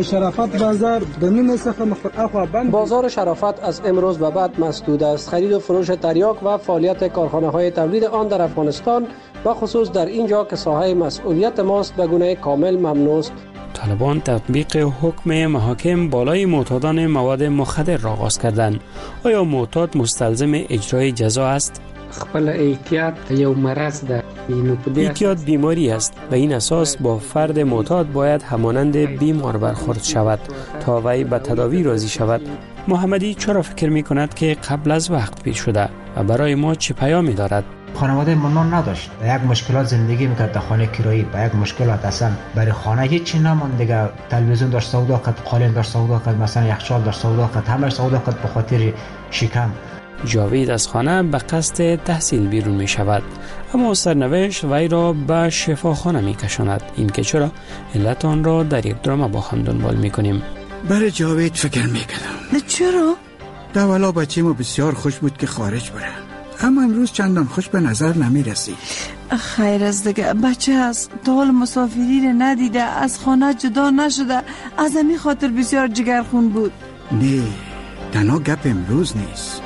بازار شرافت از امروز به بعد مسدود است. خرید و فروش تریاک و فعالیت کارخانه‌های تولید آن در افغانستان و خصوص در اینجا که ساحه مسئولیت ماست به گونه کامل ممنوع است. طالبان تطبیق حکم محاکم بالای معتادان مواد مخدر را آغاز کردند. آیا معتاد مستلزم اجرای جزا است؟ خپل احتیاط یو مرض ده. احتیاط بیماری است و این اساس با فرد معتاد باید همانند بیمار برخورد شود تا وی به تداوی راضی شود. محمدی چرا فکر می کند که قبل از وقت پیش شده و برای ما چه پیامی دارد؟ خانواده منان نداشت، با یک مشکلات زندگی میکرد در خانه کرایی، با یک مشکلات اصلا برای خانه هیچی نماند دیگه. تلویزیون داشت سودا کرد، قالین داشت سودا کرد، مثلا یخچال داشت سودا کرد، همه سودا کرد به خاطر شکم. جاوید از خانه به قصد تحصیل بیرون می شود، اما سرنوشت وی را به شفاخانه می کشاند. این که چرا علت آن را در یک درام با هم دنبال می کنیم. برای جاوید فکر می کنم. نه چرا؟ دولا بچه ما بسیار خوش بود که خارج بره، اما امروز چندان خوش به نظر نمی رسید. خیر از دیگه بچه هست، تا حال مسافری رو ندیده، از خانه جدا نشده، از همین خاطر بسیار جگرخون بود. نه، تنها گپ امروز نیست.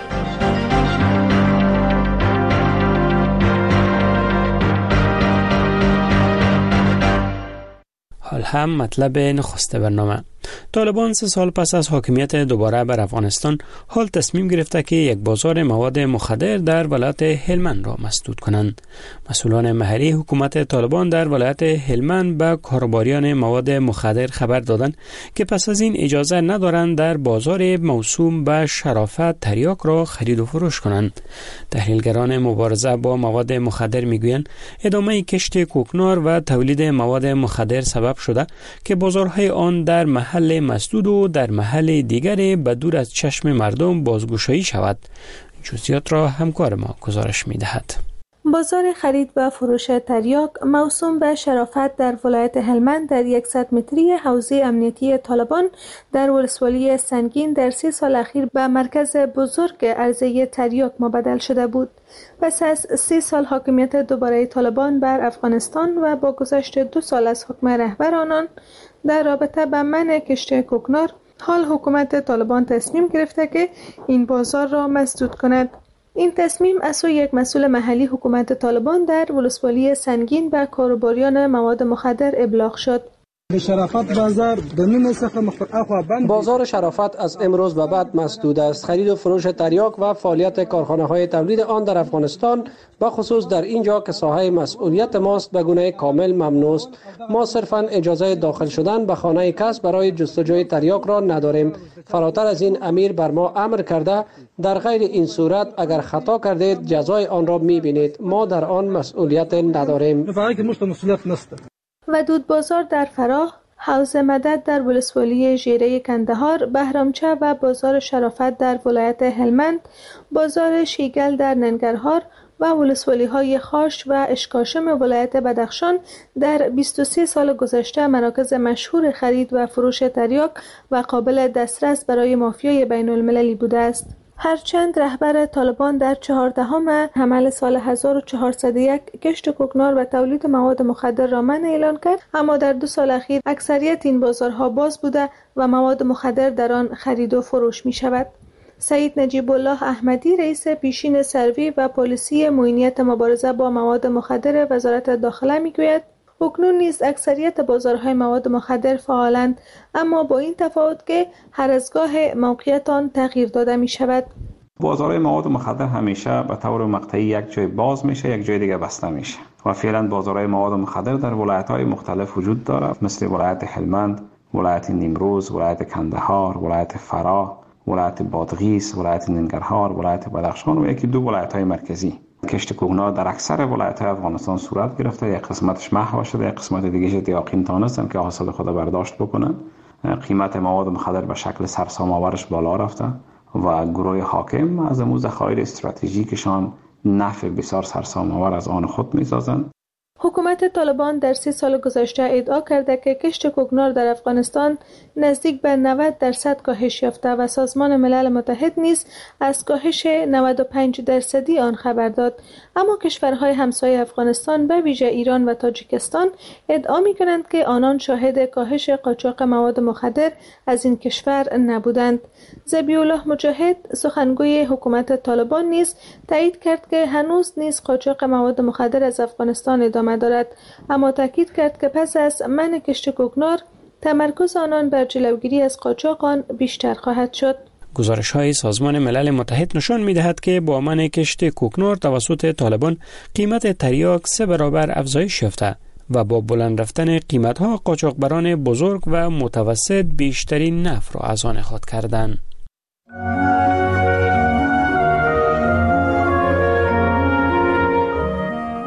حال هم مطلب نخست برنامه. طالبان 3 سال پس از حاکمیت دوباره بر افغانستان حال تصمیم گرفته که یک بازار مواد مخدر در ولایت هلمند را مسدود کنند. مسئولان محلی حکومت طالبان در ولایت هلمند به کاروباریان مواد مخدر خبر دادند که پس از این اجازه ندارند در بازار موسوم به شرافت تریاک را خرید و فروش کنند. تحلیلگران مبارزه با مواد مخدر میگویند ادامه کشت کوکنار و تولید مواد مخدر سبب شده که بازارهای آن در محل مسدود و در محل دیگر به دور از چشم مردم بازگشایی شود. جزئیات را همکار ما گزارش می‌دهد. بازار خرید و فروش تریاک موسوم به شرافت در ولایت هلمند در 100 متری حوزه امنیتی طالبان در ولسوالی سنگین در 3 سال اخیر به مرکز بزرگ عرضه تریاک مبدل شده بود. پس از 3 سال حاکمیت دوباره طالبان بر افغانستان و با گذشت 2 سال از حکم رهبر آنان در رابطه با منع کشت کوکنار، حال حکومت طالبان تصمیم گرفته که این بازار را مسدود کند. این تصمیم از سوی یک مسئول محلی حکومت طالبان در ولسوالی سنگین به کاروباریان مواد مخدر ابلاغ شد. بازار شرافت از امروز به بعد مسدود است. خرید و فروش تریاک و فعالیت کارخانه‌های تولید آن در افغانستان به خصوص در اینجا که ساحه مسئولیت ماست به گونه کامل ممنوع است. ما صرفاً اجازه داخل شدن به خانه کس برای جستجوی تریاک را نداریم. فراتر از این امیر بر ما امر کرده در غیر این صورت اگر خطا کردید جزای آن را می‌بینید. ما در آن مسئولیت نداریم. ودود بازار در فراه، حوض مدد در ولسوالی ژیره کندهار، بهرامچه و بازار شرافت در ولایت هلمند، بازار شیگل در ننگرهار و ولسوالی های خاش و اشکاشم ولایت بدخشان در 23 سال گذشته مراکز مشهور خرید و فروش تریاک و قابل دسترس برای مافیای بین المللی بوده است. هرچند رهبر طالبان در 14 حمل سال 1401 کشت کوکنار و تولید مواد مخدر را منع اعلان کرد، اما در 2 سال اخیر اکثریت این بازارها باز بوده و مواد مخدر در آن خرید و فروش می شود. سعید نجیب الله احمدی رئیس پیشین سروی و پلیسی معینیت مبارزه با مواد مخدر وزارت داخله می گوید اکنون نیز اکثریت بازارهای مواد مخدر فعالند، اما با این تفاوت که هر از گاه موقعیت آن تغییر داده می شود. بازارهای مواد مخدر همیشه به طور مقطعی یک جای باز میشه، یک جای دیگه بسته میشه و فعلا بازارهای مواد مخدر در ولایت‌های مختلف وجود داره، مثل ولایت هلمند، ولایت نیمروز، ولایت کندهار، ولایت فراه، ولایت بادغیس، ولایت ننگرهار، ولایت بدخشان و یکی 2 ولایت‌های مرکزی. کشت کوکنار در اکثر ولایت‌های افغانستان صورت گرفته، یک قسمتش محو شده، یک قسمت دیگه دیاقین تانستن که حاصل خود برداشت بکنن. قیمت مواد مخدر به شکل سرسام‌آورش بالا رفته و گروه حاکم از امو ذخایر استراتژیکشان نفع بسیار سرسام‌آور از آن خود می‌سازند. حکومت طالبان در 3 سال گذشته ادعا کرده که کشت کوکنار در افغانستان نزدیک به 90% کاهش یافته و سازمان ملل متحد نیز از کاهش 95% آن خبر داد، اما کشورهای همسایه افغانستان به ویژه ایران و تاجیکستان ادعا می‌کنند که آنان شاهد کاهش قاچاق مواد مخدر از این کشور نبودند. ذبیح الله مجاهد سخنگوی حکومت طالبان نیز تایید کرد که هنوز نیز قاچاق مواد مخدر از افغانستان ادامه دارد، اما تاکید کرد که پس از منع کشت کوکنار تمرکز آنان بر جلوگیری از قاچاق آن بیشتر خواهد شد. گزارش‌های سازمان ملل متحد نشان می‌دهد که با منع کشت کوکنار توسط طالبان قیمت تریاک 3 برابر افزایش یافته و با بلند رفتن قیمت‌ها قاچاقبران بزرگ و متوسط بیشترین نفع را از آن خود کردند.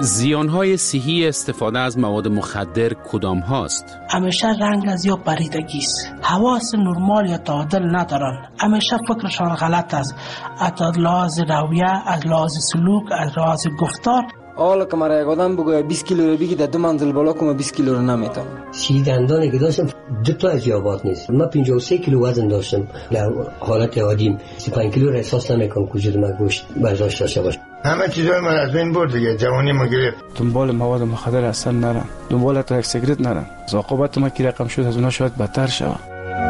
زیانهای صحی استفاده از مواد مخدر کدام هاست؟ همیشه رنگ از یا پریدگی است. حواس نرمال یا تعادل ندارن. همیشه فکرشان غلط است. از لحاظ رویه، از لحاظ سلوک، از لحاظ گفتار. حالا که مرا یک آدم بگوید 20 کیلو رو بگی در 2 منزل بالا کنم 20 کیلو رو نمیتونم. سی دندانی که داشتم 2 تا از یابات نیست. من 53 کیلو وزن داشتم. در حالت عادیم 35 کیلو رو احساس نمیکنم که وجود من گوشت برداشت داشته باشه. همه چیزای من از بین برد دیگه. جوانی ما گرفت. دنبال مواد مخدر اصلا نرم. دنبال تا یک سیگرت نرم. عاقبت ما که رقم شد از اونها شاید بدتر شود.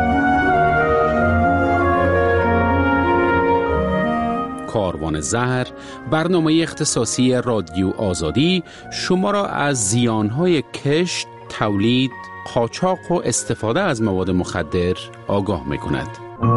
کاروان زهر، برنامه اختصاصی رادیو آزادی شما را از زیانهای کشت، تولید، قاچاق و استفاده از مواد مخدر آگاه می‌کند.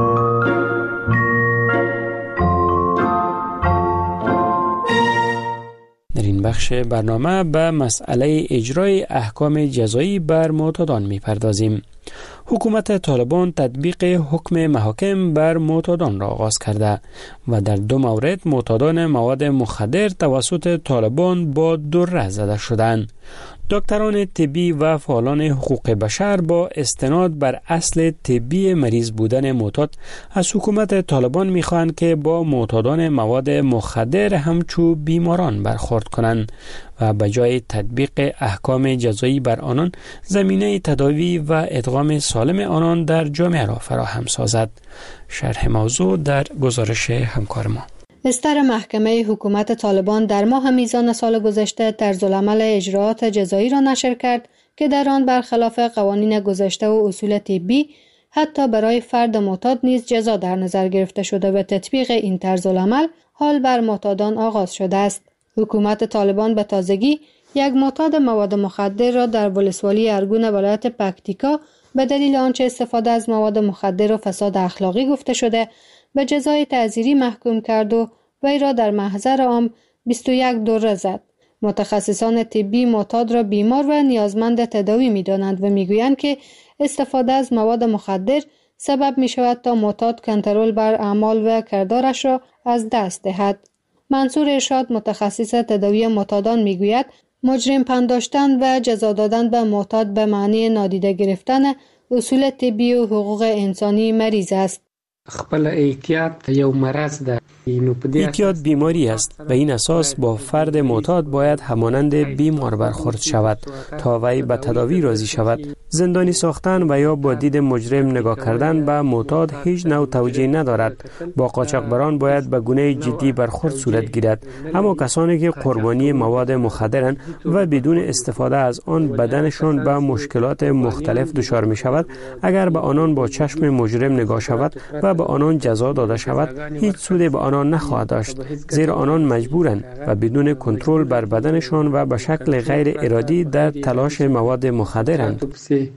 در این بخش برنامه به مسئله اجرای احکام جزایی بر معتادان می‌پردازیم. حکومت طالبان تطبیق حکم محاکم بر معتادان را آغاز کرده و در 2 مورد معتادان مواد مخدر توسط طالبان با دره زده شدند. دکتران طبی و فعالان حقوق بشر با استناد بر اصل طبی مریض بودن معتاد از حکومت طالبان می‌خواهند که با معتادان مواد مخدر همچو بیماران برخورد کنند و به جای تطبیق احکام جزایی بر آنان زمینه تداوی و ادغام سالم آنان در جامعه را فراهم سازد. شرح موضوع در گزارش همکار ما. استر محکمه حکومت طالبان در ماه میزان سال گذشته طرزالعمل اجراعات جزایی را نشر کرد که در آن برخلاف قوانین گذشته و اصول طبی حتی برای فرد معتاد نیز جزا در نظر گرفته شده و تطبیق این طرزالعمل حال بر معتادان آغاز شده است. حکومت طالبان به تازگی یک معتاد مواد مخدر را در ولسوالی ارگون ولایت پکتیکا به دلیل آنچه استفاده از مواد مخدر و فساد اخلاقی گفته شده به جزای تعزیری محکوم کرد و وی را در محضر عام 21 دره زد. متخصصان طبی معتاد را بیمار و نیازمند تداوی می‌دانند و می‌گویند که استفاده از مواد مخدر سبب می‌شود تا معتاد کنترل بر اعمال و کردارش را از دست دهد. منصور ارشاد متخصص تداوی معتادان می‌گوید مجرم پنداشتن و جزا دادن به معتاد به معنی نادیده گرفتن اصول طبی و حقوق انسانی مریض است. خپل احتیاط یو مرض ده. احتیاط بیماری است و این اساس با فرد معتاد باید همانند بیمار برخورد شود تا وی به تداوی راضی شود. زندانی ساختن و یا با دید مجرم نگاه کردن به معتاد هیچ نوع توجیه ندارد. با قاچاقبران باید به گونه جدی برخورد صورت گیرد، اما کسانی که قربانی مواد مخدرند و بدون استفاده از آن بدنشان به مشکلات مختلف دچار می شود، اگر به آنان با چشم مجرم نگاه شود و به آنان جزا داده شود هیچ سودی به آنان نخواهد داشت، زیرا آنان مجبورند و بدون کنترل بر بدنشان و به شکل غیر ارادی در تلاش مواد مخدرند.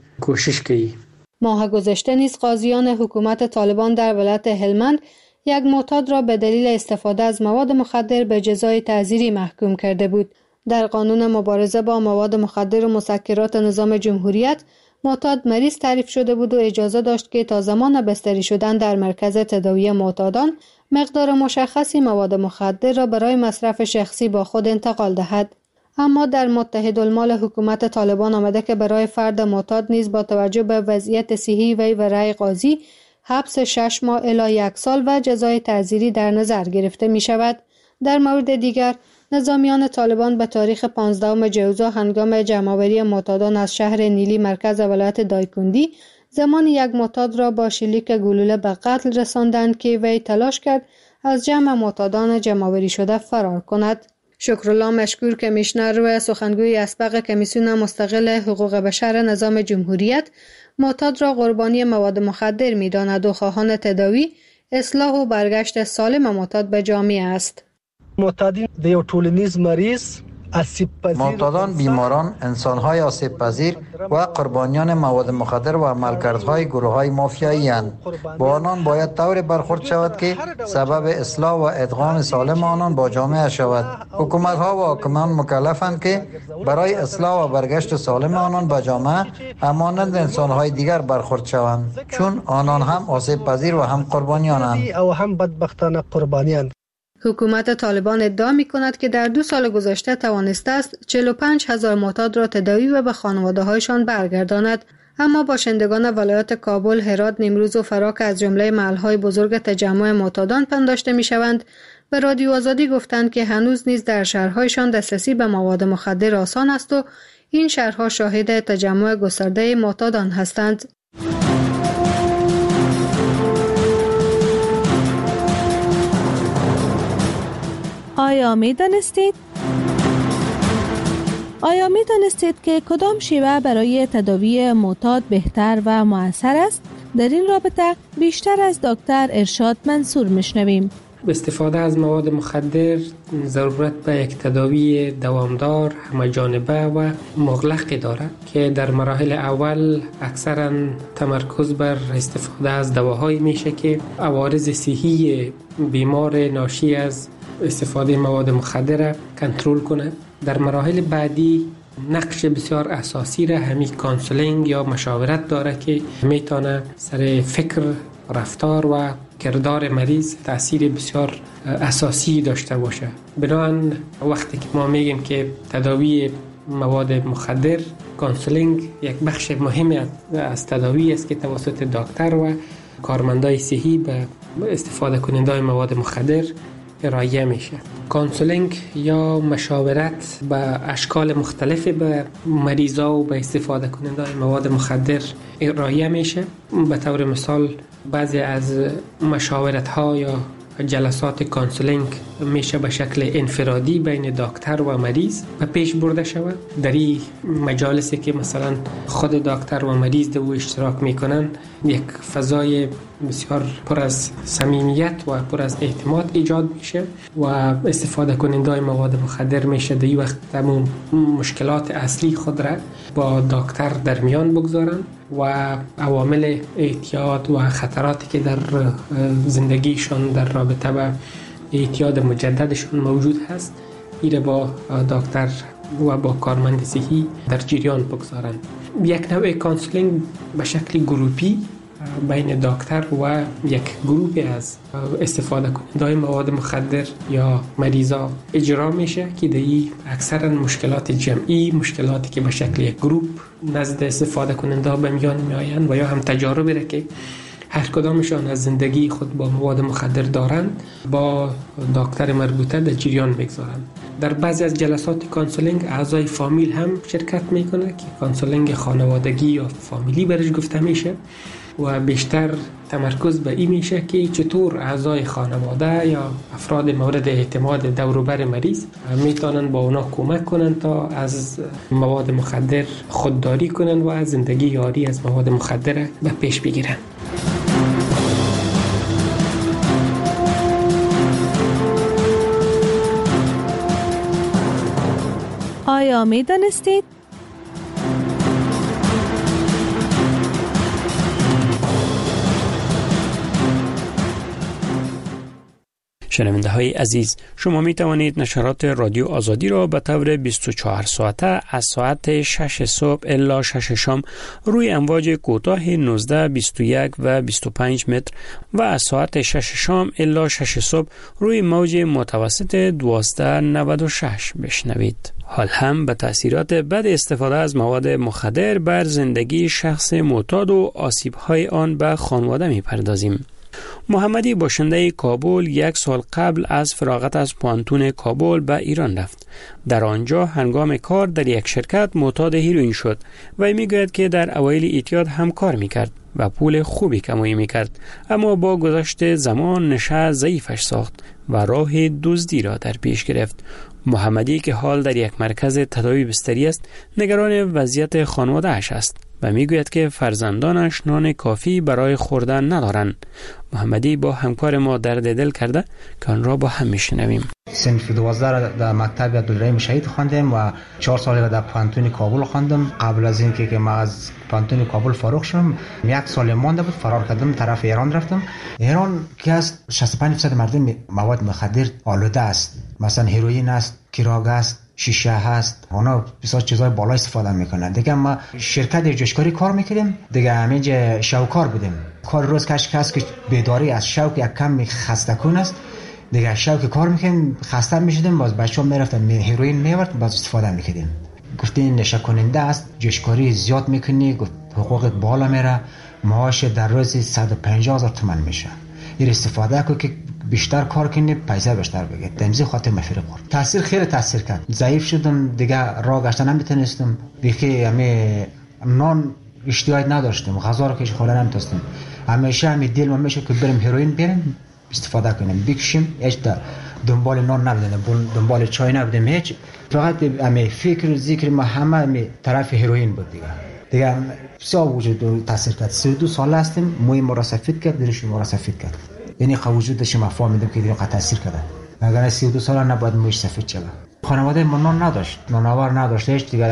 ماه گذشته نیز قاضیان حکومت طالبان در ولایت هلمند یک معتاد را به دلیل استفاده از مواد مخدر به جزای تعزیری محکوم کرده بود. در قانون مبارزه با مواد مخدر و مسکرات نظام جمهوریت معتاد مریض تعریف شده بود و اجازه داشت که تا زمان بستری شدن در مرکز تداوی معتادان مقدار مشخصی مواد مخدر را برای مصرف شخصی با خود انتقال دهد. اما در متحدالمال حکومت طالبان آمده که برای فرد معتاد نیز با توجه به وضعیت صحی وی و رأی قاضی حبس 6 ماه الی 1 سال و جزای تعزیری در نظر گرفته می شود. در مورد دیگر نظامیان طالبان به تاریخ 15 جوزا هنگام جمع‌آوری معتادان از شهر نیلی مرکز ولایت دایکندی زمان یک معتاد را با شلیک گلوله به قتل رساندند که وی تلاش کرد از جمع معتادان جمع‌آوری شده فرار کند. شکرالله مشکور کمیشنر و سخنگوی اسبق کمیسیون مستقل حقوق بشر نظام جمهوریت معتاد را قربانی مواد مخدر می‌داند و خواهان تداوی، اصلاح و برگشت سالم معتاد به جامعه است. معتادین د یو ټولنیز مریض معتادان بیماران، انسان‌های آسیب‌پذیر و قربانیان مواد مخدر و عملکردهای گروه‌های مافیایی اند. با آنان باید طوری برخورد شود که سبب اصلاح و ادغام سالم آنان با جامعه شود. حکومت‌ها و حاکمان مکلفند که برای اصلاح و برگشت سالم آنان به جامعه همانند انسان‌های دیگر برخورد شوند، چون آنان هم آسیب‌پذیر و هم قربانیانند. او هم بدبختانه قربانیان. حکومت طالبان ادعا می کند که در 2 سال گذشته توانسته است 45,000 معتاد را تداوی و به خانواده‌هایشان برگرداند. اما باشندگان ولایات کابل، هرات، نیمروز و فرا که از جمله محل‌های بزرگ تجمع معتادان پنداشته می‌شوند، به رادیو آزادی گفتند که هنوز نیز در شهرهایشان دسترسی به مواد مخدر آسان است و این شهرها شاهد تجمع گسترده معتادان هستند. آیا می دانستید که کدام شیوه برای تداوی معتاد بهتر و مؤثر است؟ در این رابطه بیشتر از دکتر ارشاد منصور میشنویم. استفاده از مواد مخدر ضرورت به یک تداوی دوامدار، همه‌جانبه و مغلقی دارد که در مراحل اول اکثرا تمرکز بر استفاده از دواهایی میشه که عوارض صحی بیمار ناشی از استفاده مواد مخدر را کنترل کنه. در مراحل بعدی نقش بسیار اساسی را همین کانسلینگ یا مشاورت داره که میتونه سر فکر، رفتار و کردار مریض تأثیر بسیار اساسی داشته باشه. بنابراین وقتی که ما میگیم که تداوی مواد مخدر، کانسلینگ یک بخش مهمی از تداوی است که توسط دکتر و کارمندای صحی به استفاده کننده مواد مخدر ارائه میشه. کانسلینگ یا مشاورت به اشکال مختلفی به مریضا و به استفاده کننده مواد مخدر ارائه میشه. به طور مثال بعضی از مشاورت ها یا جلسات کانسلینگ میشه به شکل انفرادی بین دکتر و مریض به پیش برده شود. در این مجالسی که مثلا خود دکتر و مریض دو اشتراک میکنن، یک فضای بسیار پر از صمیمیت و پر از اعتماد ایجاد میشه و استفاده کننده مواد مخدر میشه در این وقت تمام مشکلات اصلی خود را با دکتر در میان بگذارن و عوامل اعتیاد و خطراتی که در زندگیشان در رابطه با اعتیاد مجددشون موجود هست ایره با دکتر و با کارمند صحی در جریان بگذارند. یک نوع کانسلینگ به شکل گروپی بین دکتر و یک گروه از استفاده کننده مواد مخدر یا مریضا اجرا میشه که دی اکثرا مشکلات جمعی، مشکلاتی که به شکل یک گروپ نزد استفاده کننده به میان میآیند و یا هم تجاربی را که هر کدامشان از زندگی خود با مواد مخدر دارند با دکتر مربوطه در جریان بگذارند. در بعضی از جلسات کانسلینگ اعضای فامیل هم شرکت میکنه که کانسلینگ خانوادگی یا فامیلی برش گفته میشه و بیشتر تمرکز به این میشه که چطور اعضای خانواده یا افراد مورد اعتماد دور و بر مریض میتونن با اونا کمک کنن تا از مواد مخدر خودداری کنن و از زندگی یاری از مواد مخدر به پیش بگیرن. آیا می دانستید؟ شنونده های عزیز، شما می توانید نشرات رادیو آزادی را به طور 24 ساعته از ساعت 6 صبح الی 6 شام روی امواج کوتاه 19، 21 و 25 متر و از ساعت 6 شام الی 6 صبح روی موج متوسط 1296 بشنوید. حال هم به تأثیرات بد استفاده از مواد مخدر بر زندگی شخص معتاد و آسیب‌های آن به خانواده می‌پردازیم. محمدی باشنده کابل 1 سال قبل از فراغت از پانتون کابل به ایران رفت. در آنجا هنگام کار در یک شرکت معتاد هیروئین شد و میگوید که در اوایل اعتیاد هم کار میکرد و پول خوبی کمایی میکرد، اما با گذشت زمان نشه ضعیفش ساخت و راه دزدی را در پیش گرفت. محمدی که حال در یک مرکز تداوی بستری است، نگران وضعیت خانواده‌اش است و میگوید که فرزندانش نان کافی برای خوردن ندارند. محمدی با همکار ما درد دل کرده که آن را با هم میشنویم. صنف 12 را در مکتب عبدالرحیم شهید خواندم و 4 سال را در پانتون کابل خواندم. قبل از اینکه که ما از پانتون کابل فارغ شدم 1 سال مانده بود، فرار کردم طرف ایران رفتم. ایران که از 65% مردم مواد مخدر آلوده است، مثلا هیروئین است، کراگ است، شیشه هست، اونا بسیار چیزای بالا استفاده میکنن. دیگه ما شرکت جوشکاری کار میکردیم، دیگه همینجا شاوکار بودیم. کار روز کش که بیداری از شوک یک کم خسته کن است، دیگه شب که کار میکنیم خسته میشدیم، باز بچه‌ها میرفتن هیروئین میورد، باز استفاده میکردیم. گفتین نشه کننده است، جشکاری زیاد میکنی، گفت حقوقت بالا میره، معاش در روز 150,000 تومان میشه. این استفاده کو که بیشتر کار کنی پیسه بیشتر بگیر. تمیزی خاطر مفرق خورد. تاثیر خیلی تاثیر کرد. ضعیف شدم دیگه، راه گشتن نمیتونستم. بیخی همه نان اشتیاق نداشتم، غذا رو که خوردن نمیتونستم. همیشه همین دل من میشه که بریم هیروئین بریم استفاده کنیم، بکشیم، هیچ دنبال نان نبودیم، دنبال چای نبودیم، هیچ. فقط همین فکر و ذکر ما همه طرف هیروئین بود دیگه بسیار وجود تاثیر کرد. 32 سال هستیم، موی ما را سفید کرد، دلش ما را سفید کرد. یعنی وجودش ما فهمیدیم که دیگه تاثیر کرده. اگر 32 سال نباید مویش سفید شود. خانواده ما نان نداشت، نانآور نداشت، هیچ دیگه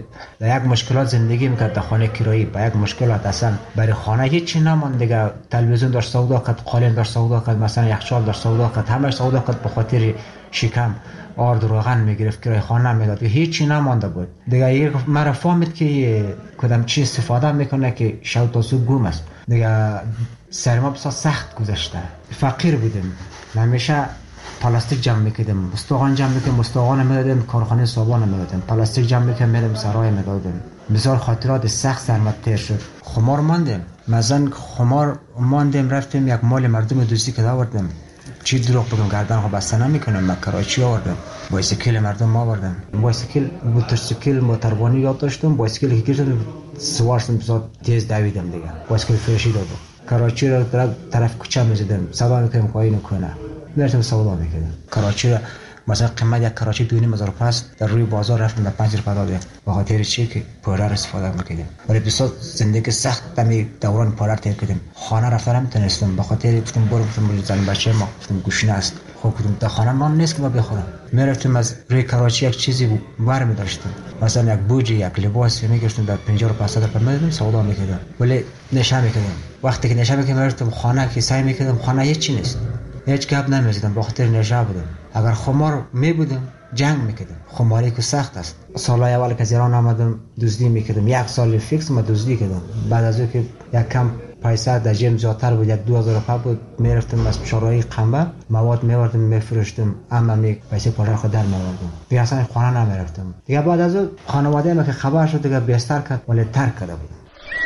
در یک مشکلات زندگی میکرد، در خانه کرایی با یک مشکلات اصلا برای خانه هیچی نماند دیگه. تلویزیون داشت سودا کرد، قالین داشت سودا کرد، مثلا یخچال داشت سودا کرد، همش سودا کرد به خاطر شکم. آرد روغن میگرفت، کرای خانه میداد، هیچی نمانده بود دیگه. یک مرا فهمید که کدام چی استفاده میکنه که شب تا صبح گم است دیگه. سرما بسیار سخت گذشته، فقیر بودیم، همیشه پلاستیک جمع میکردیم، مستوغان جمع میکردیم، مستوغان میدادیم کارخانه صابون میدادیم، پلاستیک جمع میکردیم میدادیم سرای میدادیم. بسیار خاطرات سخت سرما تیر شد. خمار ماندیم، مثلا خمار ماندیم، رفتیم یک مال مردم دوستی که آوردیم، چی دروغ بگم گردن ها بسته نمیکنم، من کراچی آوردم، بایسیکل مردم آوردم، بایسیکل موتورسیکل موتوربانی یاد داشتم، بایسیکل که گرفتم سوارشم بسیار تیز دویدم دیگه، بایسیکل فرشی دادم. کراچی را طرف کوچه میزدم، صدا میکنم که اینو کنه، میرفتم سودا میکردم. کراچی را مثلا قیمت یک کراچی 2,500 پس در روی بازار رفتم به 5 روپیه دادم، به خاطر چی که پولر استفاده میکردم. ولی بسیار زندگی سخت می دوران پولر تیر کردم. خانه رفتن نمیتونستم، به خاطر گفتم برو، گفتم زن بچه ما گفتم گوشینه است، خب گفتم تا خانه نان نیست که ما بخورم. میرفتم از روی کراچی یک چیزی برمی داشتم، مثلا یک بوجی، یک لباس میگشتم در 50 روپیه 100 روپیه میدادم، سودا میکردم. ولی نشه میکردم. وقتی که نشه میکردم میرفتم خانه که سعی میکردم خانه هیچی نیست، هیچ گپ نمیزدم، به خاطر نشه بودم. اگر خمار می بودم جنگ میکردم، خماری که سخت است. سالهای اول که از ایران آمدم دزدی میکردم، یک سال فیکس ما دزدی کردم. بعد از اون که یک کم پیسه در جیب زیادتر بود، 2,000 روپیه بود، میرفتم از شورای قنبه مواد میوردم میفروشتم، اما پیسه پولر خود در میوردم، دیگه اصلا خانه نمیرفتم دیگه. بعد از اون خانواده ما که خبر شد دیگه بیشتر کرد، ولی ترک کرده بود.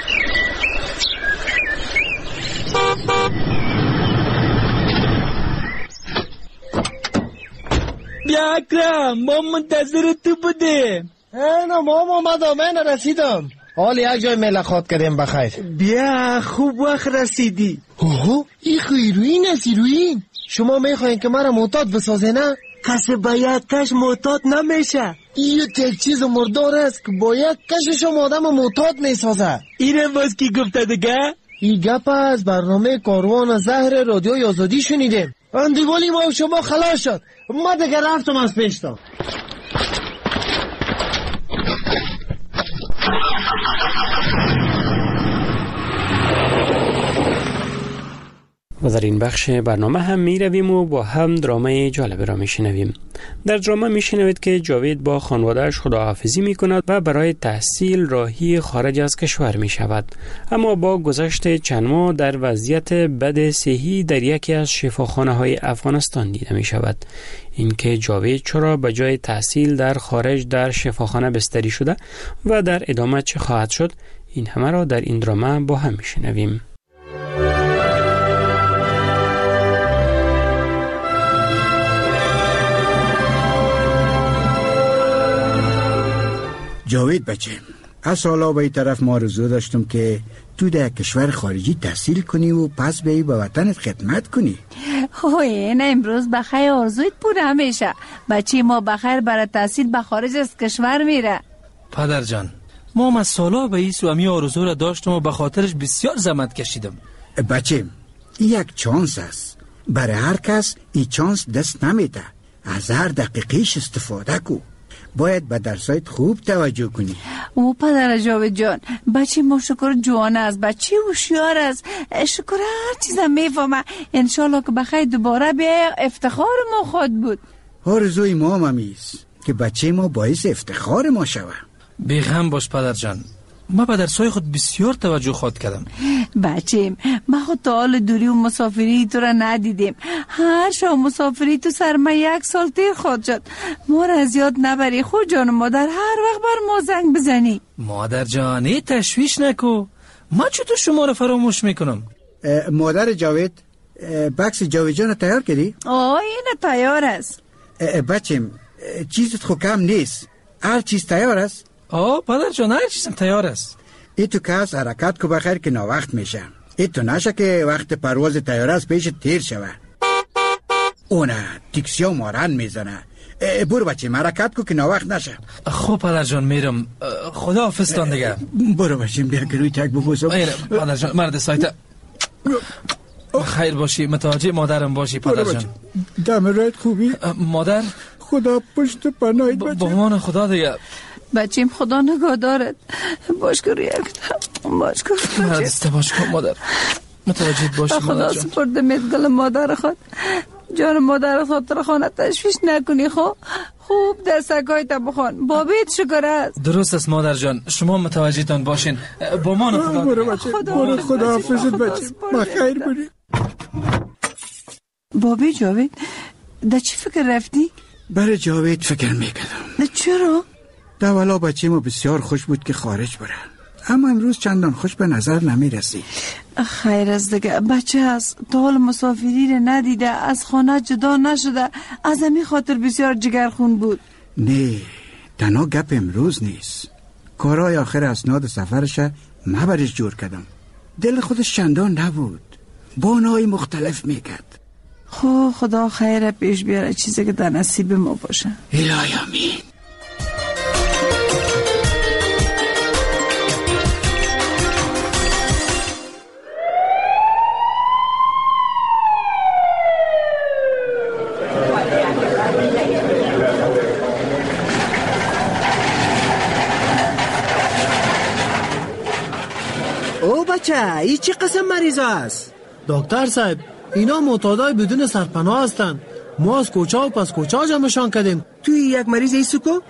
بیا اکرم، ما منتظر تو بودیم. نه مام آمدم، من رسیدم. حال یک جای ملاقات کردیم بخیر. بیا خوب وقت رسیدی. اوه این هیروئین است. هیروئین شما میخواین که مرا معتاد بسازه نه؟ کسی با یک کش معتاد نمیشه. این یک چیز مردار است که با یک کشش آدم معتاد میسازه. اینه باز کی گفته دیگه؟ این گپ از برنامه کاروان زهر رادیوی آزادی شنیدیم. اندیوالی ما شما خلاص شد، ما دیگه رفتم از پیشتا. و در این بخش برنامه هم می رویم و با هم درامه جالب را می شنویم. در درامه می شنوید که جاوید با خانواده‌اش خداحافظی می کند و برای تحصیل راهی خارج از کشور می شود. اما با گذشت چند ماه در وضعیت بد صحی در یکی از شفاخانه های افغانستان دیده می شود. اینکه جاوید چرا به جای تحصیل در خارج در شفاخانه بستری شده و در ادامه چه خواهد شد، این همه را در این درامه با هم می شنویم. جاوید بچه، از سالا به این طرف ما آرزو داشتم که تو در کشور خارجی تحصیل کنی و پس به وطنت خدمت کنی. این امروز بخیر آرزویت بوده همیشه. بچه ما بخیر برای تحصیل به خارج از کشور میره. پدر جان، ما هم از سالا به ایسو همی آرزو را داشتم و به خاطرش بسیار زحمت کشیدم. بچه این یک چانس است، برای هر کس این چانس دست نمیده. از هر دقیقیش استفاده کو. باید به درسایت خوب توجه کنی. او پدر جاوید جان، بچه ما شکر جوان است، بچه هوشیار است، شکر هر چیزا میفهمه. انشالله که بخیر دوباره بیا، افتخار ما خود بود. آرزوی ما هم همیست که بچه ما باعث افتخار ما شوه. بیغم باش پدر جان، ما به درسای خود بسیار توجه خود کردم. بچه ما خود تا حال دوری و مسافری تو را ندیدیم. هر شب مسافری تو سر ما 1 سال تیر خود شد. ما را از یاد نبری خود جان مادر، هر وقت بر ما زنگ بزنی. مادر جانی تشویش نکو، ما چطور شما را فراموش میکنم. مادر جاوید، بکس جاوید جان تیار کردی؟ این تیار است. بچم چیزت خو کم نیست، هر چیز تیار است؟ پدر جان هر چیزم تیار است. ای تو کس حرکت کو بخیر که ناوقت میشه. ای تو نشه که وقت پرواز تیار است پیش تیر شوه. اونه تیکسیا مارن میزنه. برو بچه حرکت کو که ناوقت نشه. خوب پدر جان میرم، خدا حافظتان دیگه. برو بچه بیا که روی تک ببوسم. پدر جان مرد سایت خیر باشی، متوجه مادرم باشی پدر جان. دم رایت خوبی؟ مادر خدا پشت پناهید بچه. با امان خدا دیگه. بچیم خدا نگاه دارد. باش کن ریاکت باش کن. مرد باش کن مادر، متوجه باشی مادر خدا جان. سپرده میدگل مادر خود. جان مادر خاطر خانه تشویش نکنی. خوب دستگاهی تا بخون. بابیت شکر است. درست است مادر جان، شما متوجه تان باشین. با امان خدا. برو بچه، برو خدا حافظت بچه. ما خیر بودی. بابی جاوید در چی فکر رفتی؟ برای جاوید فکر میکردم. چرا؟ دولا بچه ما بسیار خوش بود که خارج بره، اما امروز چندان خوش به نظر نمیرسی. خیر از دیگه بچه هست، تا حال مسافری رو ندیده، از خانه جدا نشده، از همین خاطر بسیار جگرخون بود. نه تنها گپ امروز نیست، کارهای آخر اسناد سفرش مبرش جور کردم. دل خودش چندان نبود، بانای مختلف میکرد. خدا خیر پیش بیاره، چیزی که در نصیب ما باشه. الهی آمین. او بچه ای چی قسم مریض است؟ دکتر صاحب اینا معتادای بدون سرپناه هستن. ما از کوچه و پس کوچه جمعشان کردیم. توی یک مریض ایسو کو؟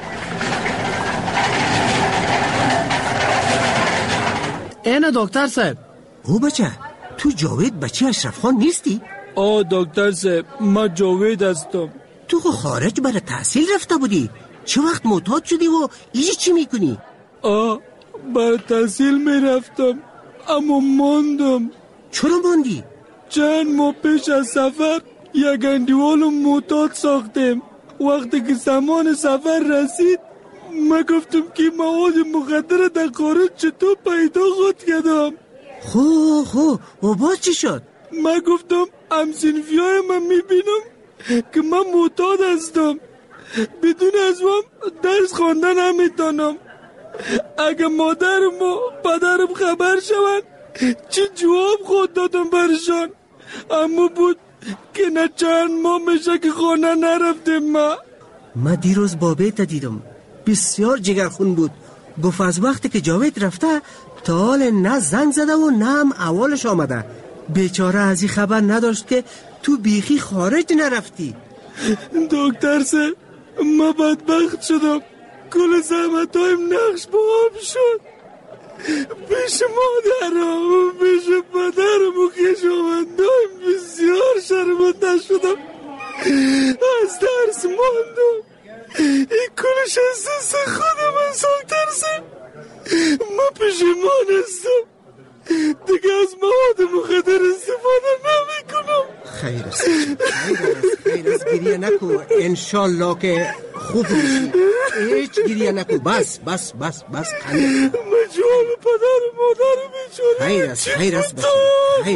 اینه دکتر صاحب. او بچه تو جاوید بچه اشرف خان نیستی؟ دکتر صاحب ما جاوید هستم. تو خارج برای تحصیل رفته بودی، چه وقت معتاد شدی و ایجی چی میکنی؟ برای تحصیل میرفتم اما ماندم. چرا ماندی؟ چند ماه پیش از سفر یک اندیوال معتاد ساختیم. وقتی که زمان سفر رسید من گفتم که مواد مخدر در خارج چطور پیدا خود کردم. و باز چی شد؟ من گفتم همسنفی های من میبینم که من معتاد هستم، بدون از من درس خواندن نمیتونم. اگه مادرم و پدرم خبر شوند چه جواب خود دادم برشان. اما بود که نه چند ماه میشه که خانه نرفتیم. من دیروز بابیت دیدم، بسیار جگرخون بود. گفت از وقتی که جاوید رفته تا حال نه زنگ زده و نه هم اولش آمده. بیچاره از این خبر نداشت که تو بیخی خارج نرفتی. دکتر صاحب من بدبخت شدم، کل زحمتایم نقش با آب شد. پیش مادرم و پیش پدرم و خویشاوندایم بسیار شرمنده شدم. از درس ماندم. این کلش از دست خودم از دکتر. من پشیمان هستم، دیگه از مواد مخدر استفاده نمی کنم. خیر است گریه نکو، انشالله که خوب میشی. هیچ گریه نکو، بس من جواب پدر و مادر بیچاره. خیر است بچه، خیر.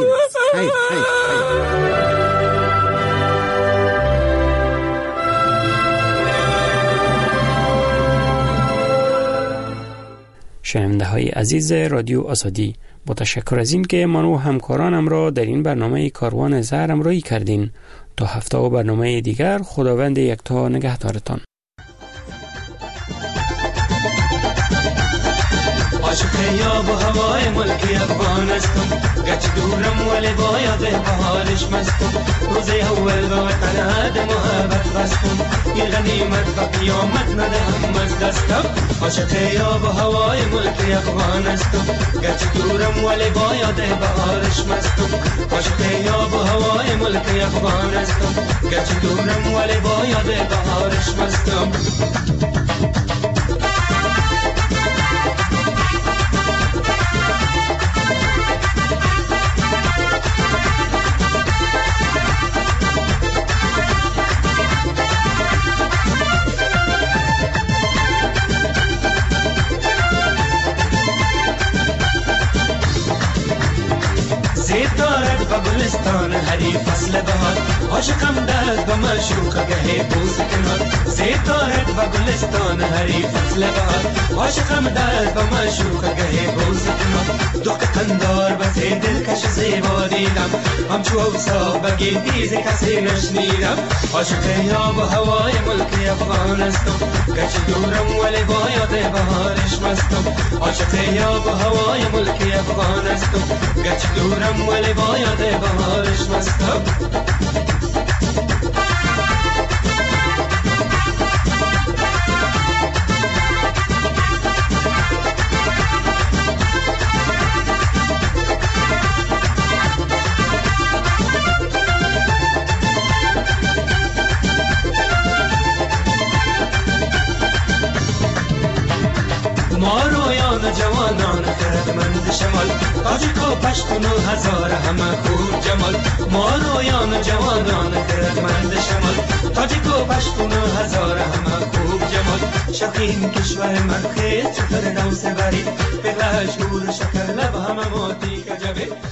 شنونده های عزیز رادیو آزادی، با تشکر از این که من و همکارانم را در این برنامه کاروان زهر همراهی کردین. تا هفته و برنامه دیگر، خداوند یکتا نگهدارتان. عاشق یاب و هوای ملک افغانستان، گرچه دورم ولی با یاد بهارش مستم. روز اول با وطن عهد محبت بستم، این غنیمت و قیامت ندهم از دستم. عاشق یاب و هوای ملک افغانستان، گرچه دورم ولی با یاد بهارش مستم. عاشق یاب و هوای ملک افغانستان، گرچه دورم ولی با یاد بهارش مستم. گلستان هری فصل بهار، عاشقم دست و مشوق گه بوس کنار. زید دارد و گلستان هری فصل بهار، عاشقم دست و مشوق گه بوس کنار. دختر قندار و زید دلکش زیبا دیدم، همچو اوسا بگی دیز کسی نشنیدم. عاشق یاب و هوای ملک افغانستان، گرچه دورم ولی با یاد بهارش مستم. عاشق یاب و هوای ملک افغانستان، گرچه دورم ولی با یاد بهارش مستم. ما رویان جوانان خردمند شمال، تاجیک و پشتون و هزار همه خوب جمال. ما رویان جوانان خردمند شمال، تاجیک و پشتون و هزار همه خوب جمال. شقیم کشور من خیل چطور نو سبری، به غش گور شکر لب همه موتی کجبه.